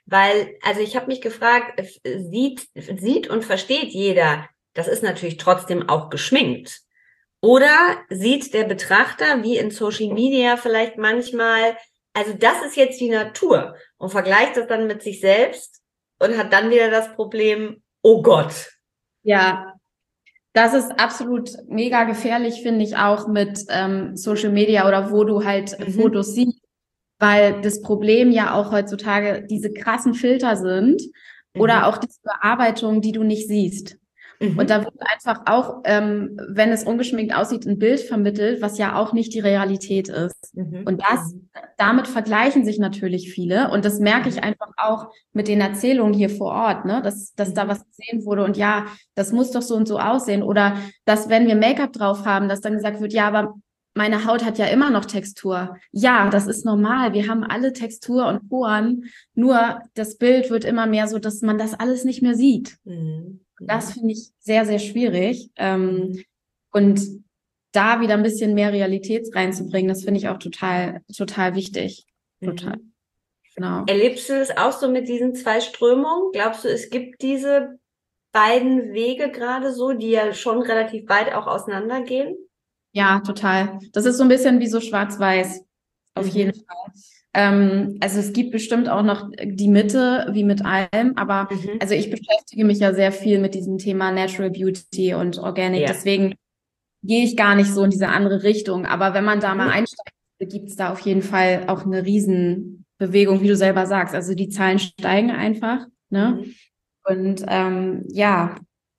Weil, also ich habe mich gefragt, sieht, sieht und versteht jeder, das ist natürlich trotzdem auch geschminkt. Oder sieht der Betrachter, wie in Social Media vielleicht manchmal, also das ist jetzt die Natur und vergleicht das dann mit sich selbst und hat dann wieder das Problem, oh Gott. Ja, das ist absolut mega gefährlich, finde ich auch mit ähm, Social Media oder wo du halt Mhm. Fotos siehst, weil das Problem ja auch heutzutage diese krassen Filter sind oder Mhm. auch diese Bearbeitung, die du nicht siehst. Mhm. Und da wird einfach auch, ähm, wenn es ungeschminkt aussieht, ein Bild vermittelt, was ja auch nicht die Realität ist. Mhm. Und das, damit vergleichen sich natürlich viele. Und das merke ich einfach auch mit den Erzählungen hier vor Ort, ne? Dass, dass da was gesehen wurde und ja, das muss doch so und so aussehen. Oder dass, wenn wir Make-up drauf haben, dass dann gesagt wird, ja, aber meine Haut hat ja immer noch Textur. Ja, das ist normal. Wir haben alle Textur und Poren. Nur das Bild wird immer mehr so, dass man das alles nicht mehr sieht. Mhm. Das finde ich sehr, sehr schwierig. Ähm, Mhm. und da wieder ein bisschen mehr Realität reinzubringen, das finde ich auch total, total wichtig. Total. Mhm. Genau. Erlebst du das auch so mit diesen zwei Strömungen? Glaubst du, es gibt diese beiden Wege gerade so, die ja schon relativ weit auch auseinandergehen? Ja, total. Das ist so ein bisschen wie so schwarz-weiß. Auf Mhm. jeden Fall. Ähm, also es gibt bestimmt auch noch die Mitte, wie mit allem, aber Mhm. also ich beschäftige mich ja sehr viel mit diesem Thema Natural Beauty und Organic, Ja. deswegen gehe ich gar nicht so in diese andere Richtung. Aber wenn man da mal Mhm. einsteigt, gibt es da auf jeden Fall auch eine Riesenbewegung, wie du selber sagst. Also die Zahlen steigen einfach, ne? Mhm. Und ähm, ja,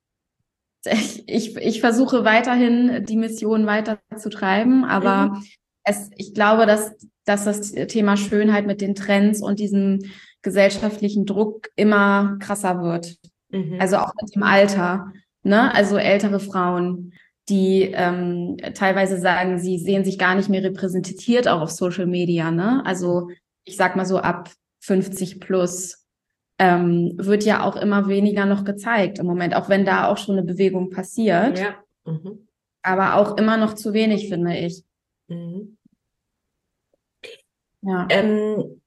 ich, ich, ich versuche weiterhin die Mission weiter zu treiben, aber Mhm. es, ich glaube, dass, dass das Thema Schönheit mit den Trends und diesem gesellschaftlichen Druck immer krasser wird. Mhm. Also auch mit dem Alter, ne? Also ältere Frauen, die ähm, teilweise sagen, sie sehen sich gar nicht mehr repräsentiert, auch auf Social Media, ne? Also ich sag mal so ab fünfzig plus ähm, wird ja auch immer weniger noch gezeigt im Moment, auch wenn da auch schon eine Bewegung passiert, Ja. Mhm. aber auch immer noch zu wenig, finde ich. Mhm. Ja. Ähm,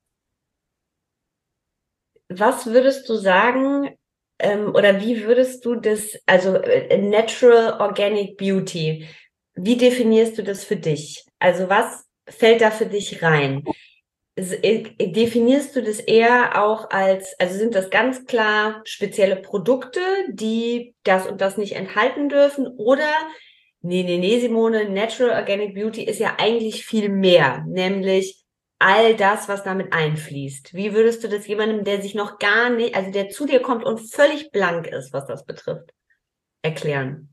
was würdest du sagen, ähm, oder wie würdest du das, also äh, Natural Organic Beauty, wie definierst du das für dich? Also was fällt da für dich rein? S- äh, Definierst du das eher auch als, also sind das ganz klar spezielle Produkte, die das und das nicht enthalten dürfen? Oder, nee, nee, nee, Simone, Natural Organic Beauty ist ja eigentlich viel mehr, nämlich all das, was damit einfließt. Wie würdest du das jemandem, der sich noch gar nicht, also der zu dir kommt und völlig blank ist, was das betrifft, erklären?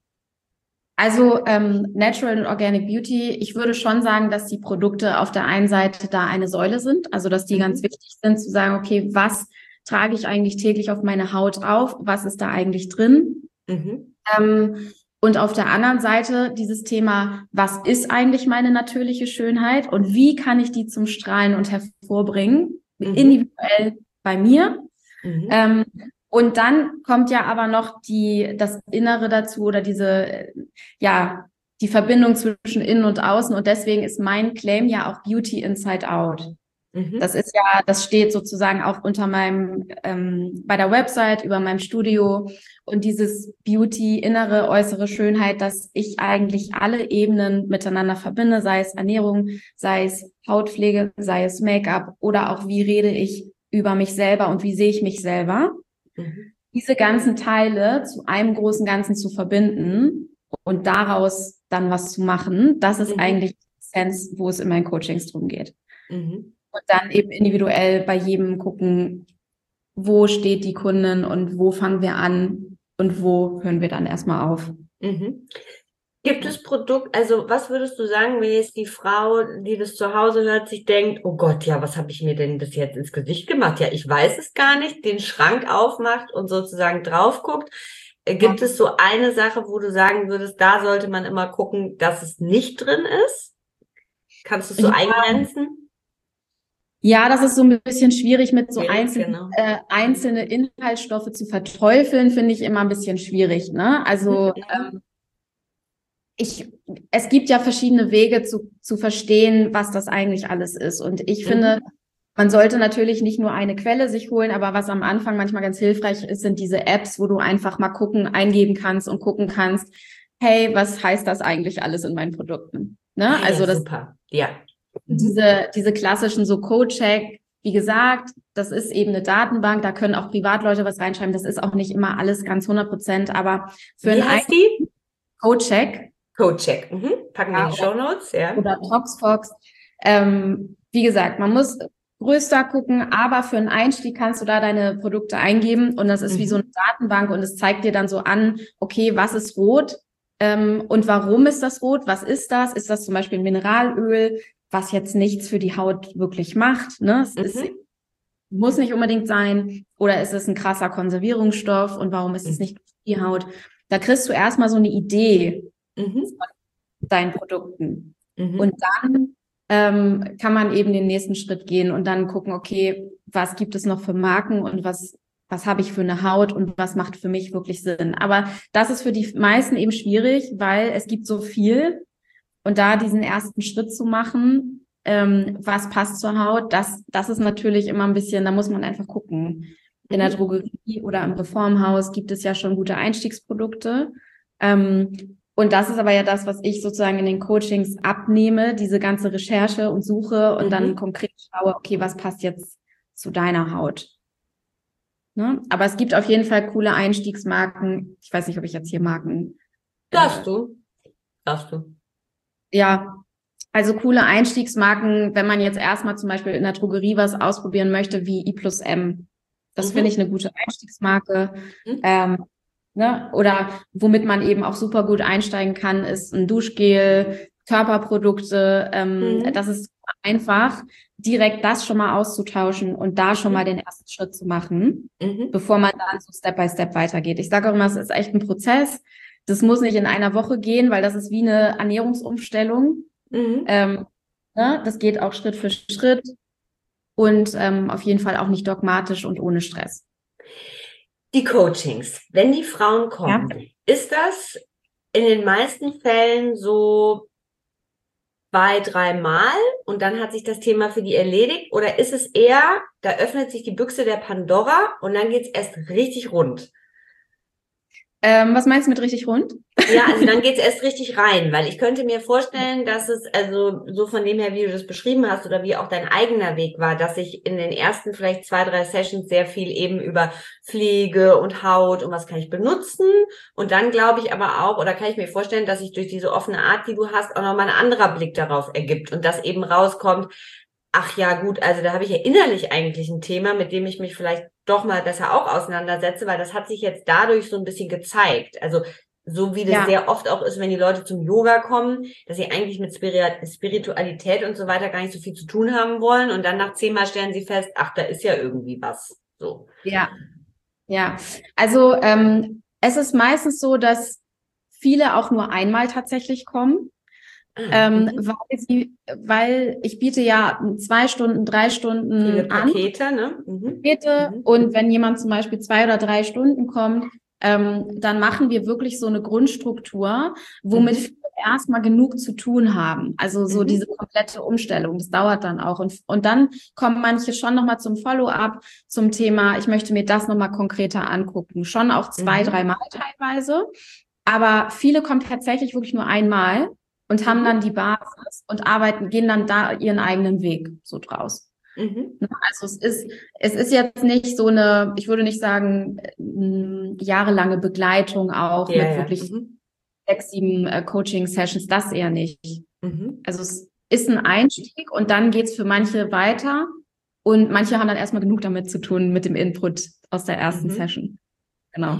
Also ähm, Natural und Organic Beauty, ich würde schon sagen, dass die Produkte auf der einen Seite da eine Säule sind, also dass die Mhm. ganz wichtig sind, zu sagen, okay, was trage ich eigentlich täglich auf meine Haut auf, was ist da eigentlich drin? Mhm. Ähm, und auf der anderen Seite dieses Thema, was ist eigentlich meine natürliche Schönheit und wie kann ich die zum Strahlen und hervorbringen, Mhm. individuell bei mir? Mhm. Ähm, und dann kommt ja aber noch die, das Innere dazu oder diese, äh, ja, die Verbindung zwischen Innen und Außen. Und deswegen ist mein Claim ja auch Beauty Inside Out. Mhm. Das ist ja, das steht sozusagen auch unter meinem, ähm, bei der Website, über meinem Studio und dieses Beauty, innere, äußere Schönheit, dass ich eigentlich alle Ebenen miteinander verbinde, sei es Ernährung, sei es Hautpflege, sei es Make-up oder auch wie rede ich über mich selber und wie sehe ich mich selber. Mhm. Diese ganzen Teile zu einem großen Ganzen zu verbinden und daraus dann was zu machen, das ist Mhm. eigentlich die Essenz, wo es in meinen Coachings drum geht. Mhm. Und dann eben individuell bei jedem gucken, wo steht die Kundin und wo fangen wir an und wo hören wir dann erstmal auf. Mhm. Gibt es Produkt, also was würdest du sagen, wenn jetzt die Frau, die das zu Hause hört, sich denkt, oh Gott, ja, was habe ich mir denn bis jetzt ins Gesicht gemacht? Ja, ich weiß es gar nicht, den Schrank aufmacht und sozusagen drauf guckt. Äh, Gibt es so eine Sache, wo du sagen würdest, da sollte man immer gucken, dass es nicht drin ist? Kannst du es so Ja, eingrenzen? ja, das ist so ein bisschen schwierig mit so Schwierig, einzelnen, genau. äh, einzelne Inhaltsstoffe zu verteufeln, finde ich immer ein bisschen schwierig, ne? Also, Mhm. ähm, ich, es gibt ja verschiedene Wege zu, zu verstehen, was das eigentlich alles ist. Und ich finde, Mhm. Man sollte natürlich nicht nur eine Quelle sich holen, aber was am Anfang manchmal ganz hilfreich ist, sind diese Apps, wo du einfach mal gucken, eingeben kannst und gucken kannst, hey, was heißt das eigentlich alles in meinen Produkten? Ne? Ah, Also ja, das super. Ja. Mhm. diese, diese klassischen so Codecheck, wie gesagt, das ist eben eine Datenbank, da können auch Privatleute was reinschreiben, das ist auch nicht immer alles ganz hundert Prozent, aber für Wie einen heißt die? Codecheck, Codecheck. Mhm. Packen wir ja, in die oder, Shownotes, ja. oder ToxFox, ähm, wie gesagt, man muss größer gucken, aber für einen Einstieg kannst du da deine Produkte eingeben und das ist Mhm. wie so eine Datenbank und es zeigt dir dann so an, okay, was ist rot ähm, und warum ist das rot, was ist das? Ist das zum Beispiel ein Mineralöl, was jetzt nichts für die Haut wirklich macht, ne? Es Mhm. ist, muss nicht unbedingt sein, oder ist es ein krasser Konservierungsstoff und warum ist es Mhm. nicht für die Haut? Da kriegst du erstmal so eine Idee Mhm. von deinen Produkten. Mhm. Und dann ähm, kann man eben den nächsten Schritt gehen und dann gucken, okay, was gibt es noch für Marken und was, was habe ich für eine Haut und was macht für mich wirklich Sinn. Aber das ist für die meisten eben schwierig, weil es gibt so viel und da diesen ersten Schritt zu machen, ähm, was passt zur Haut, das, das ist natürlich immer ein bisschen, da muss man einfach gucken. In der Mhm. Drogerie oder im Reformhaus gibt es ja schon gute Einstiegsprodukte. Ähm, und das ist aber ja das, was ich sozusagen in den Coachings abnehme, diese ganze Recherche und Suche und Mhm. dann konkret schaue, okay, was passt jetzt zu deiner Haut? Ne? Aber es gibt auf jeden Fall coole Einstiegsmarken. Ich weiß nicht, ob ich jetzt hier Marken. Darfst Äh, du? Darfst du? ja, also coole Einstiegsmarken, wenn man jetzt erstmal zum Beispiel in der Drogerie was ausprobieren möchte, wie I plus M. Das Mhm. finde ich eine gute Einstiegsmarke. Mhm. Ähm, ne? Oder womit man eben auch super gut einsteigen kann, ist ein Duschgel, Körperprodukte. Ähm, Mhm. das ist einfach, direkt das schon mal auszutauschen und da schon mal Mhm. den ersten Schritt zu machen, Mhm. bevor man dann so Step by Step weitergeht. Ich sage auch immer, es ist echt ein Prozess. Das muss nicht in einer Woche gehen, weil das ist wie eine Ernährungsumstellung. Mhm. Ähm, ne? Das geht auch Schritt für Schritt und ähm, auf jeden Fall auch nicht dogmatisch und ohne Stress. Die Coachings, wenn die Frauen Ja. kommen, ist das in den meisten Fällen so zwei, dreimal und dann hat sich das Thema für die erledigt? Oder ist es eher, da öffnet sich die Büchse der Pandora und dann geht's erst richtig rund? Ähm, was meinst du mit richtig rund? Ja, also dann geht's erst richtig rein, weil ich könnte mir vorstellen, dass es also so von dem her, wie du das beschrieben hast oder wie auch dein eigener Weg war, dass sich in den ersten vielleicht zwei, drei Sessions sehr viel eben über Pflege und Haut und was kann ich benutzen und dann glaube ich aber auch, oder kann ich mir vorstellen, dass sich durch diese offene Art, die du hast, auch nochmal ein anderer Blick darauf ergibt und dass eben rauskommt, ach ja, gut, also da habe ich ja innerlich eigentlich ein Thema, mit dem ich mich vielleicht doch mal besser auch auseinandersetze, weil das hat sich jetzt dadurch so ein bisschen gezeigt. Also so wie das Ja. sehr oft auch ist, wenn die Leute zum Yoga kommen, dass sie eigentlich mit Spiritualität und so weiter gar nicht so viel zu tun haben wollen und dann nach zehnmal stellen sie fest, ach, da ist ja irgendwie was. So. Ja, ja. Also ähm, es ist meistens so, dass viele auch nur einmal tatsächlich kommen. Ah, Ähm, mhm. weil sie, weil ich biete ja zwei Stunden, drei Stunden Viele an. Pakete, ne? Mhm. Pakete. Mhm. Und wenn jemand zum Beispiel zwei oder drei Stunden kommt, ähm, dann machen wir wirklich so eine Grundstruktur, womit Mhm. viele erstmal genug zu tun haben. Also so Mhm. diese komplette Umstellung, das dauert dann auch. Und, und dann kommen manche schon nochmal zum Follow-up, zum Thema, ich möchte mir das nochmal konkreter angucken. Schon auch zwei, Mhm. dreimal teilweise. Aber viele kommen tatsächlich wirklich nur einmal und haben Mhm. dann die Basis und arbeiten, gehen dann da ihren eigenen Weg so draus. Mhm. Also es ist, es ist jetzt nicht so eine, ich würde nicht sagen, äh, jahrelange Begleitung auch Ja, mit ja. wirklich Mhm. sechs, sieben äh, Coaching-Sessions, das eher nicht. Mhm. Also es ist ein Einstieg und dann geht's für manche weiter und manche haben dann erstmal genug damit zu tun mit dem Input aus der ersten Mhm. Session. Genau.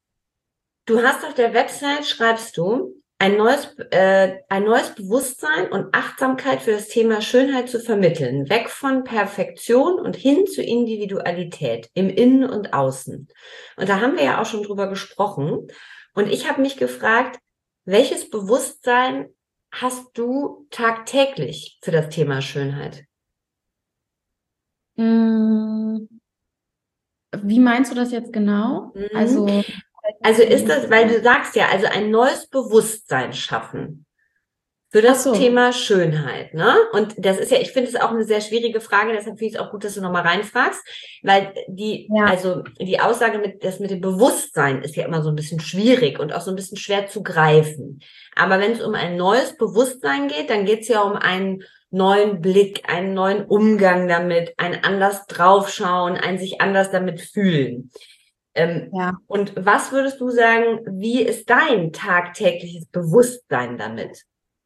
Du hast auf der Website, schreibst du, ein neues, äh, ein neues Bewusstsein und Achtsamkeit für das Thema Schönheit zu vermitteln, weg von Perfektion und hin zu Individualität im Innen und Außen. Und da haben wir ja auch schon drüber gesprochen. Und ich habe mich gefragt, welches Bewusstsein hast du tagtäglich für das Thema Schönheit? Mm, Wie meinst du das jetzt genau? Mhm. Also, Also ist das, weil du sagst ja, also ein neues Bewusstsein schaffen. Für das Ach so. Thema Schönheit, ne? Und das ist ja, ich finde es auch eine sehr schwierige Frage, deshalb finde ich es auch gut, dass du nochmal reinfragst, weil die, Ja. also die Aussage mit, das mit dem Bewusstsein ist ja immer so ein bisschen schwierig und auch so ein bisschen schwer zu greifen. Aber wenn es um ein neues Bewusstsein geht, dann geht es ja um einen neuen Blick, einen neuen Umgang damit, ein anders draufschauen, ein sich anders damit fühlen. Ähm, Ja. und was würdest du sagen, wie ist dein tagtägliches Bewusstsein damit?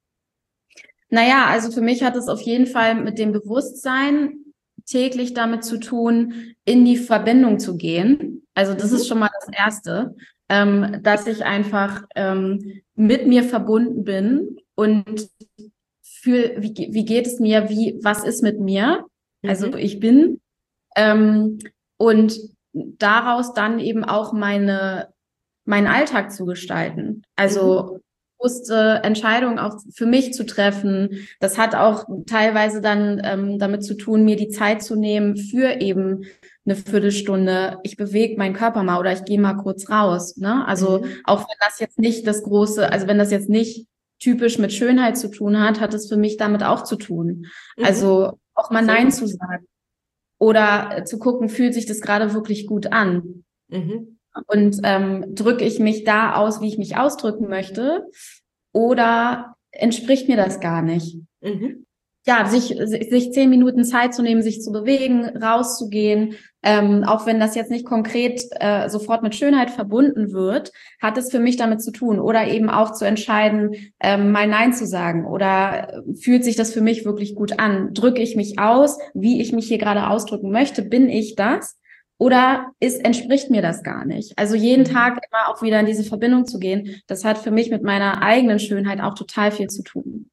Naja, also für mich hat es auf jeden Fall mit dem Bewusstsein täglich damit zu tun, in die Verbindung zu gehen. Also das Mhm. ist schon mal das Erste, ähm, dass ich einfach ähm, mit mir verbunden bin und fühle, wie, wie geht es mir, wie, was ist mit mir? Also Mhm. ich bin ähm, und daraus dann eben auch meine, meinen Alltag zu gestalten. Also bewusste Entscheidungen auch für mich zu treffen. Das hat auch teilweise dann ähm, damit zu tun, mir die Zeit zu nehmen für eben eine Viertelstunde. Ich bewege meinen Körper mal oder ich gehe mal kurz raus. Ne? Also Mhm. auch wenn das jetzt nicht das große, also wenn das jetzt nicht typisch mit Schönheit zu tun hat, hat es für mich damit auch zu tun. Mhm. Also auch mal Sehr Nein gut. zu sagen oder äh, zu gucken, fühlt sich das gerade wirklich gut an? Mhm. Und ähm, drücke ich mich da aus, wie ich mich ausdrücken möchte, oder entspricht mir das gar nicht? Mhm. Ja, sich, sich zehn Minuten Zeit zu nehmen, sich zu bewegen, rauszugehen, ähm, auch wenn das jetzt nicht konkret äh, sofort mit Schönheit verbunden wird, hat es für mich damit zu tun. Oder eben auch zu entscheiden, ähm, mal Nein zu sagen. Oder äh, fühlt sich das für mich wirklich gut an? Drücke ich mich aus, wie ich mich hier gerade ausdrücken möchte? Bin ich das? Oder ist, entspricht mir das gar nicht? Also jeden Tag immer auch wieder in diese Verbindung zu gehen, das hat für mich mit meiner eigenen Schönheit auch total viel zu tun.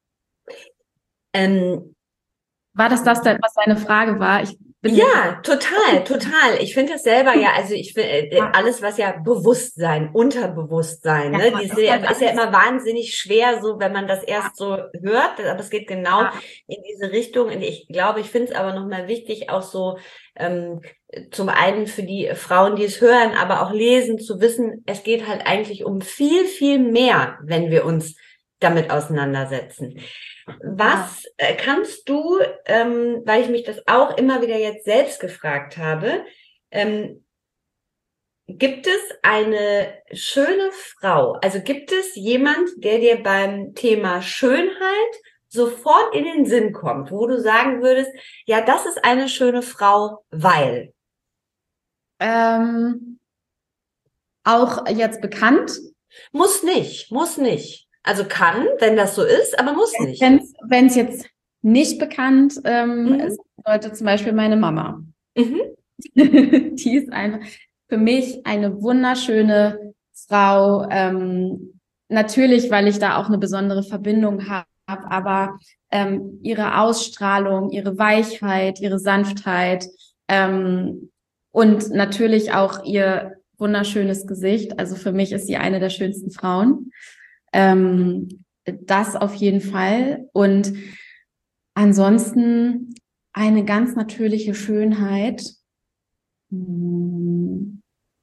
Ähm, War das das, was deine Frage war? Ich bin jetzt. ja, total, total. Ich finde das selber ja, also ich finde äh, Ja, alles, was ja Bewusstsein, Unterbewusstsein, ja, ne, die ist das ja, hat ist ja alles. immer wahnsinnig schwer, so wenn man das erst so hört, aber es geht genau Ja, in diese Richtung. Und ich glaube, ich finde es aber nochmal wichtig, auch so ähm, zum einen für die Frauen, die es hören, aber auch lesen, zu wissen, es geht halt eigentlich um viel, viel mehr, wenn wir uns damit auseinandersetzen. ja. Was äh, kannst du, ähm, weil ich mich das auch immer wieder jetzt selbst gefragt habe, ähm, gibt es eine schöne Frau? Also gibt es jemand, der dir beim Thema Schönheit sofort in den Sinn kommt, wo du sagen würdest, ja, das ist eine schöne Frau, weil. Ähm, auch jetzt bekannt. Muss nicht, muss nicht. Also kann, wenn das so ist, aber muss nicht. Wenn es jetzt nicht bekannt ähm, Mhm. sollte, zum Beispiel meine Mama. Mhm. Die ist einfach für mich eine wunderschöne Frau. Ähm, natürlich, weil ich da auch eine besondere Verbindung habe, aber ähm, ihre Ausstrahlung, ihre Weichheit, ihre Sanftheit ähm, und natürlich auch ihr wunderschönes Gesicht. Also für mich ist sie eine der schönsten Frauen. Ähm, das auf jeden Fall. Und ansonsten eine ganz natürliche Schönheit. Hm.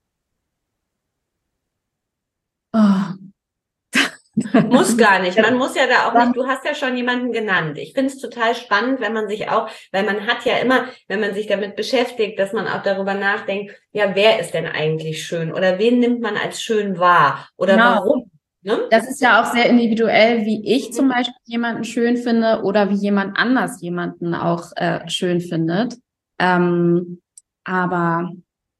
Oh. Muss gar nicht. Man muss ja da auch Dann, nicht, du hast ja schon jemanden genannt. Ich finde es total spannend, wenn man sich auch, weil man hat ja immer, wenn man sich damit beschäftigt, dass man auch darüber nachdenkt, ja, wer ist denn eigentlich schön? Oder wen nimmt man als schön wahr? Oder genau. warum? Ne? Das ist ja auch sehr individuell, wie ich zum Mhm. Beispiel jemanden schön finde oder wie jemand anders jemanden auch äh, schön findet. Ähm, aber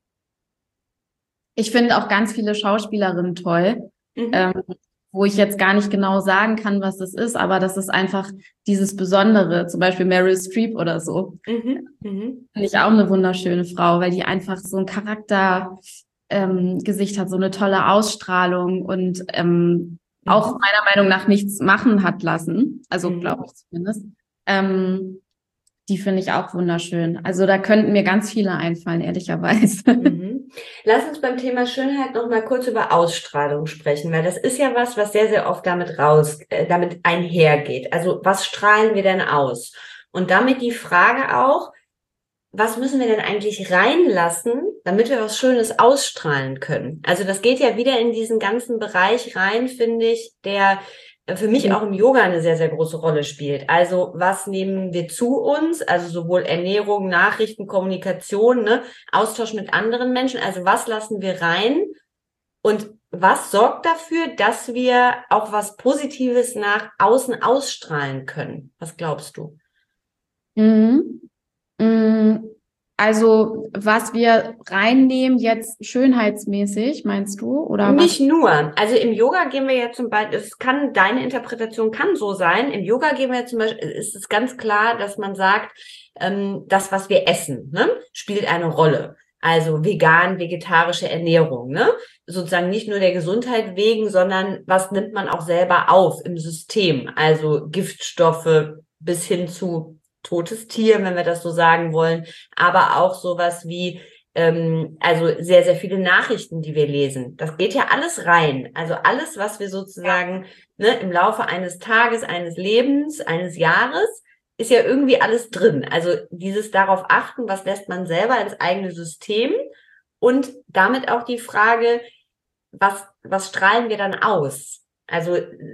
ich finde auch ganz viele Schauspielerinnen toll, Mhm. ähm, wo ich jetzt gar nicht genau sagen kann, was das ist, aber das ist einfach dieses Besondere, zum Beispiel Meryl Streep oder so. Mhm. Mhm. Finde ich auch eine wunderschöne Frau, weil die einfach so ein Charakter ähm, Gesicht hat, so eine tolle Ausstrahlung und ähm, auch Mhm. meiner Meinung nach nichts machen hat lassen. Also glaube Mhm. ich zumindest. Ähm, die finde ich auch wunderschön. Also da könnten mir ganz viele einfallen, ehrlicherweise. Mhm. Lass uns beim Thema Schönheit noch mal kurz über Ausstrahlung sprechen, weil das ist ja was, was sehr, sehr oft damit raus, äh, damit einhergeht. Also was strahlen wir denn aus? Und damit die Frage auch, was müssen wir denn eigentlich reinlassen, damit wir was Schönes ausstrahlen können? Also das geht ja wieder in diesen ganzen Bereich rein, finde ich, der für mich auch im Yoga eine sehr, sehr große Rolle spielt. Also was nehmen wir zu uns? Also sowohl Ernährung, Nachrichten, Kommunikation, ne? Austausch mit anderen Menschen. Also was lassen wir rein? Und was sorgt dafür, dass wir auch was Positives nach außen ausstrahlen können? Was glaubst du? Mhm. Mhm. Also, was wir reinnehmen jetzt schönheitsmäßig, meinst du? Oder was? Nicht nur. Also im Yoga gehen wir ja zum Beispiel, es kann, deine Interpretation kann so sein. Im Yoga gehen wir zum Beispiel, ist es ganz klar, dass man sagt, ähm, das, was wir essen, ne, spielt eine Rolle. Also vegan, vegetarische Ernährung, ne? Sozusagen nicht nur der Gesundheit wegen, sondern was nimmt man auch selber auf im System? Also Giftstoffe bis hin zu totes Tier, wenn wir das so sagen wollen, aber auch sowas wie, ähm, also sehr, sehr viele Nachrichten, die wir lesen. Das geht ja alles rein. Also alles, was wir sozusagen, ne, im Laufe eines Tages, eines Lebens, eines Jahres, ist ja irgendwie alles drin. Also dieses darauf achten, was lässt man selber ins eigene System und damit auch die Frage, was, was strahlen wir dann aus? Also,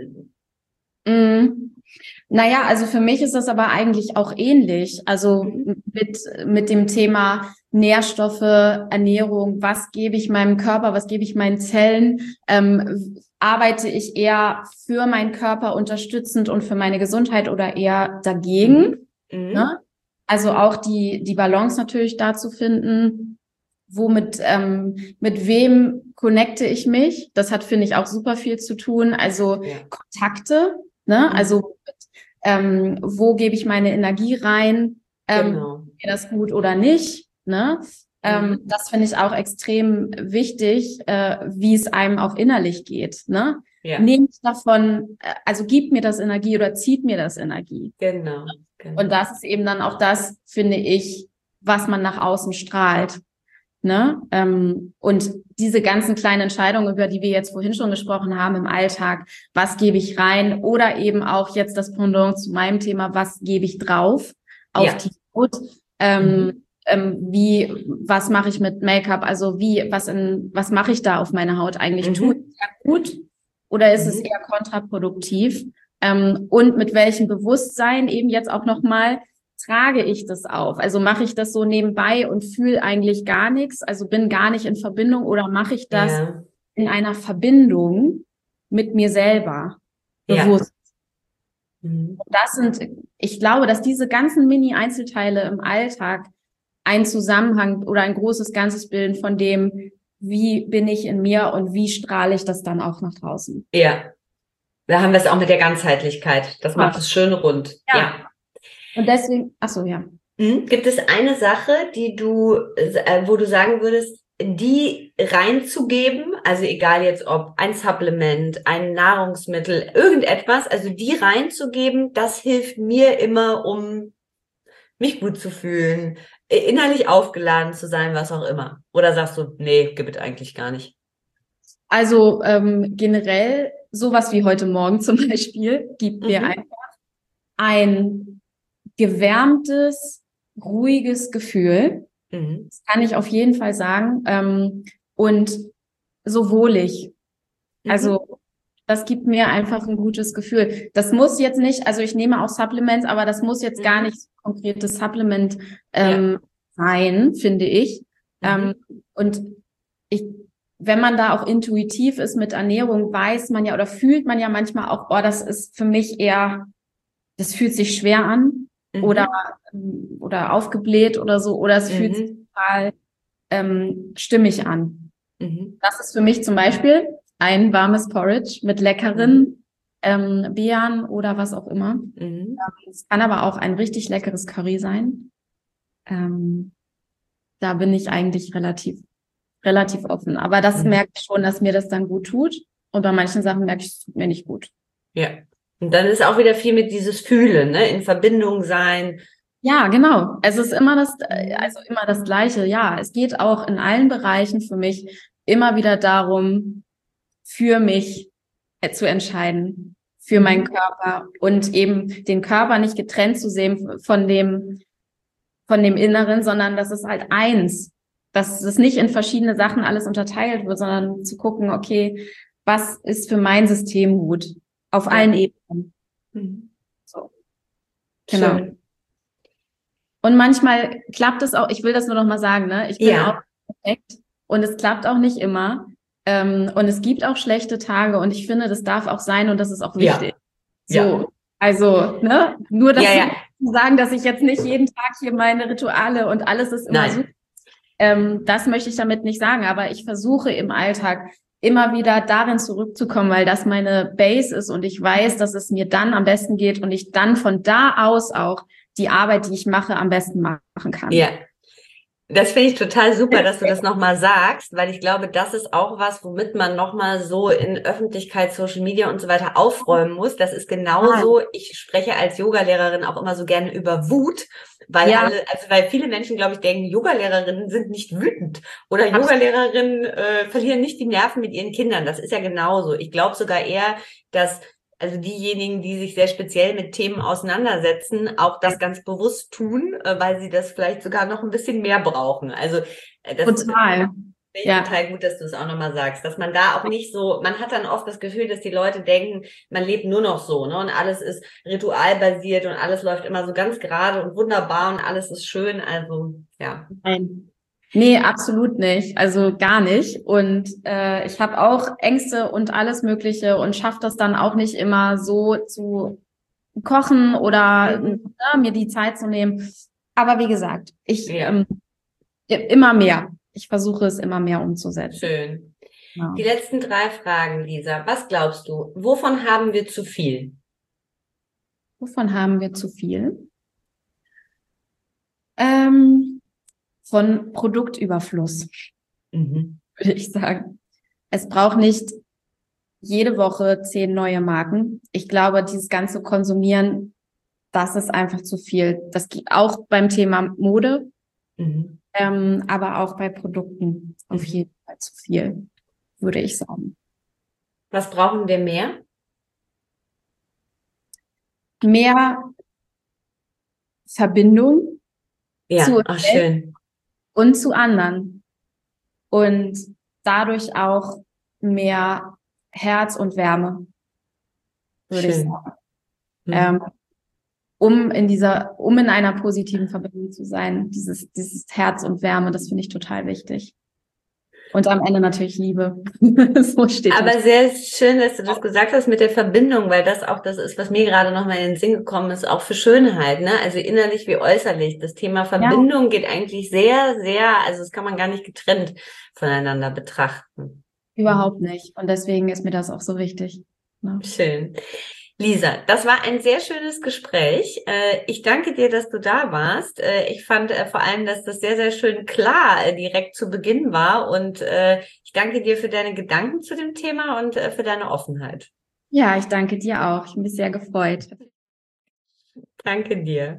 Mhm. Naja, also für mich ist das aber eigentlich auch ähnlich. Also mit, mit dem Thema Nährstoffe, Ernährung, was gebe ich meinem Körper, was gebe ich meinen Zellen, ähm, arbeite ich eher für meinen Körper unterstützend und für meine Gesundheit oder eher dagegen? mhm. Ne? Also auch die, die Balance natürlich da zu finden, womit, ähm, mit wem connecte ich mich? Das hat, finde ich, auch super viel zu tun. Also Ja. Kontakte, ne? Mhm. Also ähm, wo gebe ich meine Energie rein? Ähm, Genau. Ist mir das gut oder nicht? Ne? Ähm, Mhm. das finde ich auch extrem wichtig, äh, wie es einem auch innerlich geht. Ne? Ja. Nehme ich davon, äh, also gibt mir das Energie oder zieht mir das Energie? Genau. Genau. Und das ist eben dann auch das, finde ich, was man nach außen strahlt. Ne? Ähm, und diese ganzen kleinen Entscheidungen, über die wir jetzt vorhin schon gesprochen haben im Alltag, was gebe ich rein oder eben auch jetzt das Pendant zu meinem Thema, was gebe ich drauf auf Ja. die Haut, ähm, Mhm. ähm, wie, was mache ich mit Make-up, also wie, was in, was mache ich da auf meine Haut eigentlich? Mhm. Tut es ja gut oder ist Mhm. es eher kontraproduktiv? Ähm, und mit welchem Bewusstsein eben jetzt auch nochmal trage ich das auf? Also mache ich das so nebenbei und fühle eigentlich gar nichts, also bin gar nicht in Verbindung oder mache ich das Ja. in einer Verbindung mit mir selber bewusst? Ja. Mhm. Das sind, ich glaube, dass diese ganzen Mini-Einzelteile im Alltag einen Zusammenhang oder ein großes Ganzes bilden von dem, wie bin ich in mir und wie strahle ich das dann auch nach draußen. Ja. Da haben wir es auch mit der Ganzheitlichkeit. Das macht Ja. es schön rund. Ja. Ja. Und deswegen, ach so, ja. Mhm. Gibt es eine Sache, die du, äh, wo du sagen würdest, die reinzugeben, also egal jetzt ob ein Supplement, ein Nahrungsmittel, irgendetwas, also die reinzugeben, das hilft mir immer, um mich gut zu fühlen, innerlich aufgeladen zu sein, was auch immer. Oder sagst du, nee, gibt es eigentlich gar nicht? Also ähm, generell sowas wie heute Morgen zum Beispiel gibt mir Mhm. einfach ein gewärmtes, ruhiges Gefühl. Mhm. Das kann ich auf jeden Fall sagen. Ähm, und so wohlig. Mhm. Also das gibt mir einfach ein gutes Gefühl. Das muss jetzt nicht, also ich nehme auch Supplements, aber das muss jetzt Mhm. gar nicht so ein konkretes Supplement ähm, sein, finde ich. Mhm. Ähm, und ich, wenn man da auch intuitiv ist mit Ernährung, weiß man ja oder fühlt man ja manchmal auch, oh, das ist für mich eher, das fühlt sich schwer an Mhm. oder, oder aufgebläht oder so, oder es fühlt sich Mhm. total ähm, stimmig an. Mhm. Das ist für mich zum Beispiel ein warmes Porridge mit leckeren ähm, Beeren oder was auch immer. Mhm. Es kann aber auch ein richtig leckeres Curry sein. Ähm, da bin ich eigentlich relativ, relativ offen. Aber das Mhm. merke ich schon, dass mir das dann gut tut. Und bei manchen Sachen merke ich, es tut mir nicht gut. Ja. Und dann ist auch wieder viel mit dieses Fühlen, ne? In Verbindung sein. Ja, genau. Es ist immer das, also immer das Gleiche. Ja, es geht auch in allen Bereichen für mich immer wieder darum, für mich äh, zu entscheiden, für meinen Körper und eben den Körper nicht getrennt zu sehen von dem, von dem Inneren, sondern das ist halt eins, dass es nicht in verschiedene Sachen alles unterteilt wird, sondern zu gucken, okay, was ist für mein System gut? Auf Ja. allen Ebenen. Mhm. So. Genau. Schön. Und manchmal klappt es auch, ich will das nur noch mal sagen, ne? Ich bin Ja. auch perfekt und es klappt auch nicht immer. Ähm, und es gibt auch schlechte Tage und ich finde, das darf auch sein und das ist auch wichtig. Ja. So, Ja. also, ne? Nur das Ja, ja. zu sagen, dass ich jetzt nicht jeden Tag hier meine Rituale und alles ist immer Nein. super. Ähm, das möchte ich damit nicht sagen, aber ich versuche im Alltag immer wieder darin zurückzukommen, weil das meine Base ist und ich weiß, dass es mir dann am besten geht und ich dann von da aus auch die Arbeit, die ich mache, am besten machen kann. Ja. Das finde ich total super, dass du das nochmal sagst, weil ich glaube, das ist auch was, womit man nochmal so in Öffentlichkeit, Social Media und so weiter aufräumen muss. Das ist genauso, ich spreche als Yogalehrerin auch immer so gerne über Wut, weil Ja. alle, also weil viele Menschen, glaube ich, denken, Yogalehrerinnen sind nicht wütend oder Absolut. Yogalehrerinnen äh, verlieren nicht die Nerven mit ihren Kindern. Das ist ja genauso. Ich glaube sogar eher, dass also diejenigen, die sich sehr speziell mit Themen auseinandersetzen, auch das ganz bewusst tun, äh, weil sie das vielleicht sogar noch ein bisschen mehr brauchen. Also äh, das Total. finde ich Ja. total gut, dass du es auch nochmal sagst, dass man da auch nicht so, man hat dann oft das Gefühl, dass die Leute denken, man lebt nur noch so, ne, und alles ist ritualbasiert und alles läuft immer so ganz gerade und wunderbar und alles ist schön, also ja. Nein. Nee, absolut nicht. Also gar nicht. Und äh, ich habe auch Ängste und alles Mögliche und schaffe das dann auch nicht immer so zu kochen oder Mhm. äh, mir die Zeit zu nehmen. Aber wie gesagt, ich Ja. ähm, immer mehr. Ich versuche es immer mehr umzusetzen. Schön. Ja. Die letzten drei Fragen, Lisa. Was glaubst du? Wovon haben wir zu viel? Wovon haben wir zu viel? Ähm, von Produktüberfluss, Mhm. würde ich sagen. Es braucht nicht jede Woche zehn neue Marken. Ich glaube, dieses ganze Konsumieren, das ist einfach zu viel. Das geht auch beim Thema Mode, Mhm. ähm, aber auch bei Produkten auf Mhm. jeden Fall zu viel, würde ich sagen. Was brauchen wir mehr? Mehr Verbindung Ja, zu uns ach selbst schön. und zu anderen und dadurch auch mehr Herz und Wärme, würde ich Schön. sagen. Mhm. Ähm, um in dieser, um in einer positiven Verbindung zu sein, dieses, dieses Herz und Wärme, das finde ich total wichtig. Und am Ende natürlich Liebe. So steht Aber das. sehr schön, dass du das gesagt hast mit der Verbindung, weil das auch das ist, was mir gerade nochmal in den Sinn gekommen ist, auch für Schönheit, ne? Also innerlich wie äußerlich. Das Thema Verbindung geht eigentlich sehr, sehr, also das kann man gar nicht getrennt voneinander betrachten. Überhaupt nicht. Und deswegen ist mir das auch so wichtig. Ne? Schön. Lisa, das war ein sehr schönes Gespräch. Äh, Ich danke dir, dass du da warst. Äh, Ich fand äh, vor allem, dass das sehr, sehr schön klar äh, direkt zu Beginn war. Und äh, ich danke dir für deine Gedanken zu dem Thema und äh, für deine Offenheit. Ja, ich danke dir auch. Ich bin mich sehr gefreut. Danke dir.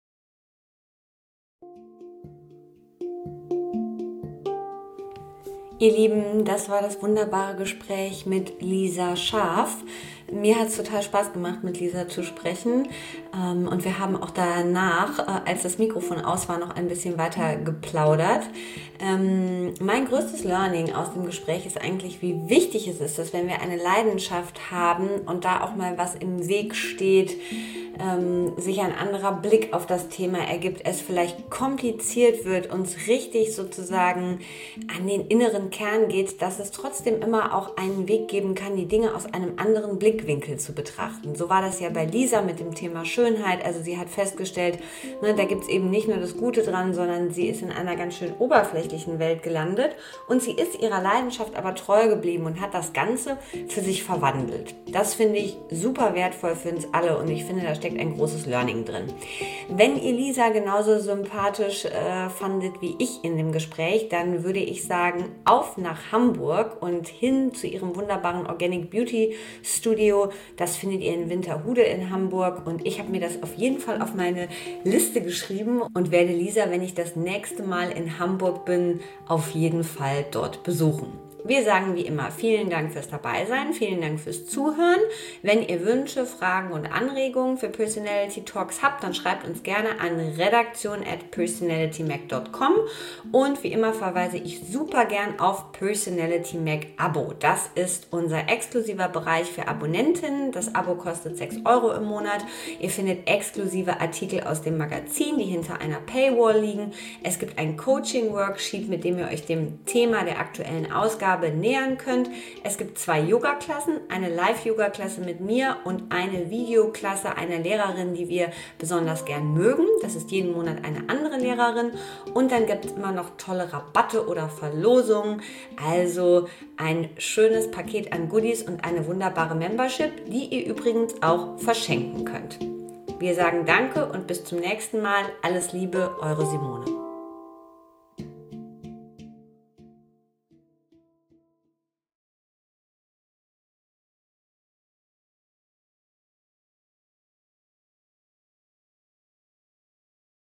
Ihr Lieben, das war das wunderbare Gespräch mit Lisa Scharf. Mir hat es total Spaß gemacht, mit Lisa zu sprechen. Und wir haben auch danach, als das Mikrofon aus war, noch ein bisschen weiter geplaudert. Mein größtes Learning aus dem Gespräch ist eigentlich, wie wichtig es ist, dass wenn wir eine Leidenschaft haben und da auch mal was im Weg steht, sich ein anderer Blick auf das Thema ergibt, es vielleicht kompliziert wird, uns richtig sozusagen an den inneren Kern geht, dass es trotzdem immer auch einen Weg geben kann, die Dinge aus einem anderen Blickwinkel zu betrachten. So war das ja bei Lisa mit dem Thema Schönheit. Also sie hat festgestellt, ne, da gibt es eben nicht nur das Gute dran, sondern sie ist in einer ganz schön oberflächlichen Welt gelandet und sie ist ihrer Leidenschaft aber treu geblieben und hat das Ganze für sich verwandelt. Das finde ich super wertvoll für uns alle und ich finde, da steckt ein großes Learning drin. Wenn ihr Lisa genauso sympathisch äh, fandet wie ich in dem Gespräch, dann würde ich sagen, auf nach Hamburg und hin zu ihrem wunderbaren Organic Beauty Studio. Das findet ihr in Winterhude in Hamburg und ich habe mir das auf jeden Fall auf meine Liste geschrieben und werde Lisa, wenn ich das nächste Mal in Hamburg bin, auf jeden Fall dort besuchen. Wir sagen wie immer vielen Dank fürs Dabeisein, vielen Dank fürs Zuhören. Wenn ihr Wünsche, Fragen und Anregungen für Personality Talks habt, dann schreibt uns gerne an redaktion at personalitymac dot com und wie immer verweise ich super gern auf Personality Mac Abo. Das ist unser exklusiver Bereich für Abonnentinnen. Das Abo kostet sechs Euro im Monat. Ihr findet exklusive Artikel aus dem Magazin, die hinter einer Paywall liegen. Es gibt ein Coaching-Worksheet, mit dem ihr euch dem Thema der aktuellen Ausgabe nähern könnt. Es gibt zwei Yoga-Klassen, eine Live-Yoga-Klasse mit mir und eine Videoklasse einer Lehrerin, die wir besonders gern mögen. Das ist jeden Monat eine andere Lehrerin. Und dann gibt es immer noch tolle Rabatte oder Verlosungen. Also ein schönes Paket an Goodies und eine wunderbare Membership, die ihr übrigens auch verschenken könnt. Wir sagen Danke und bis zum nächsten Mal. Alles Liebe, eure Simone.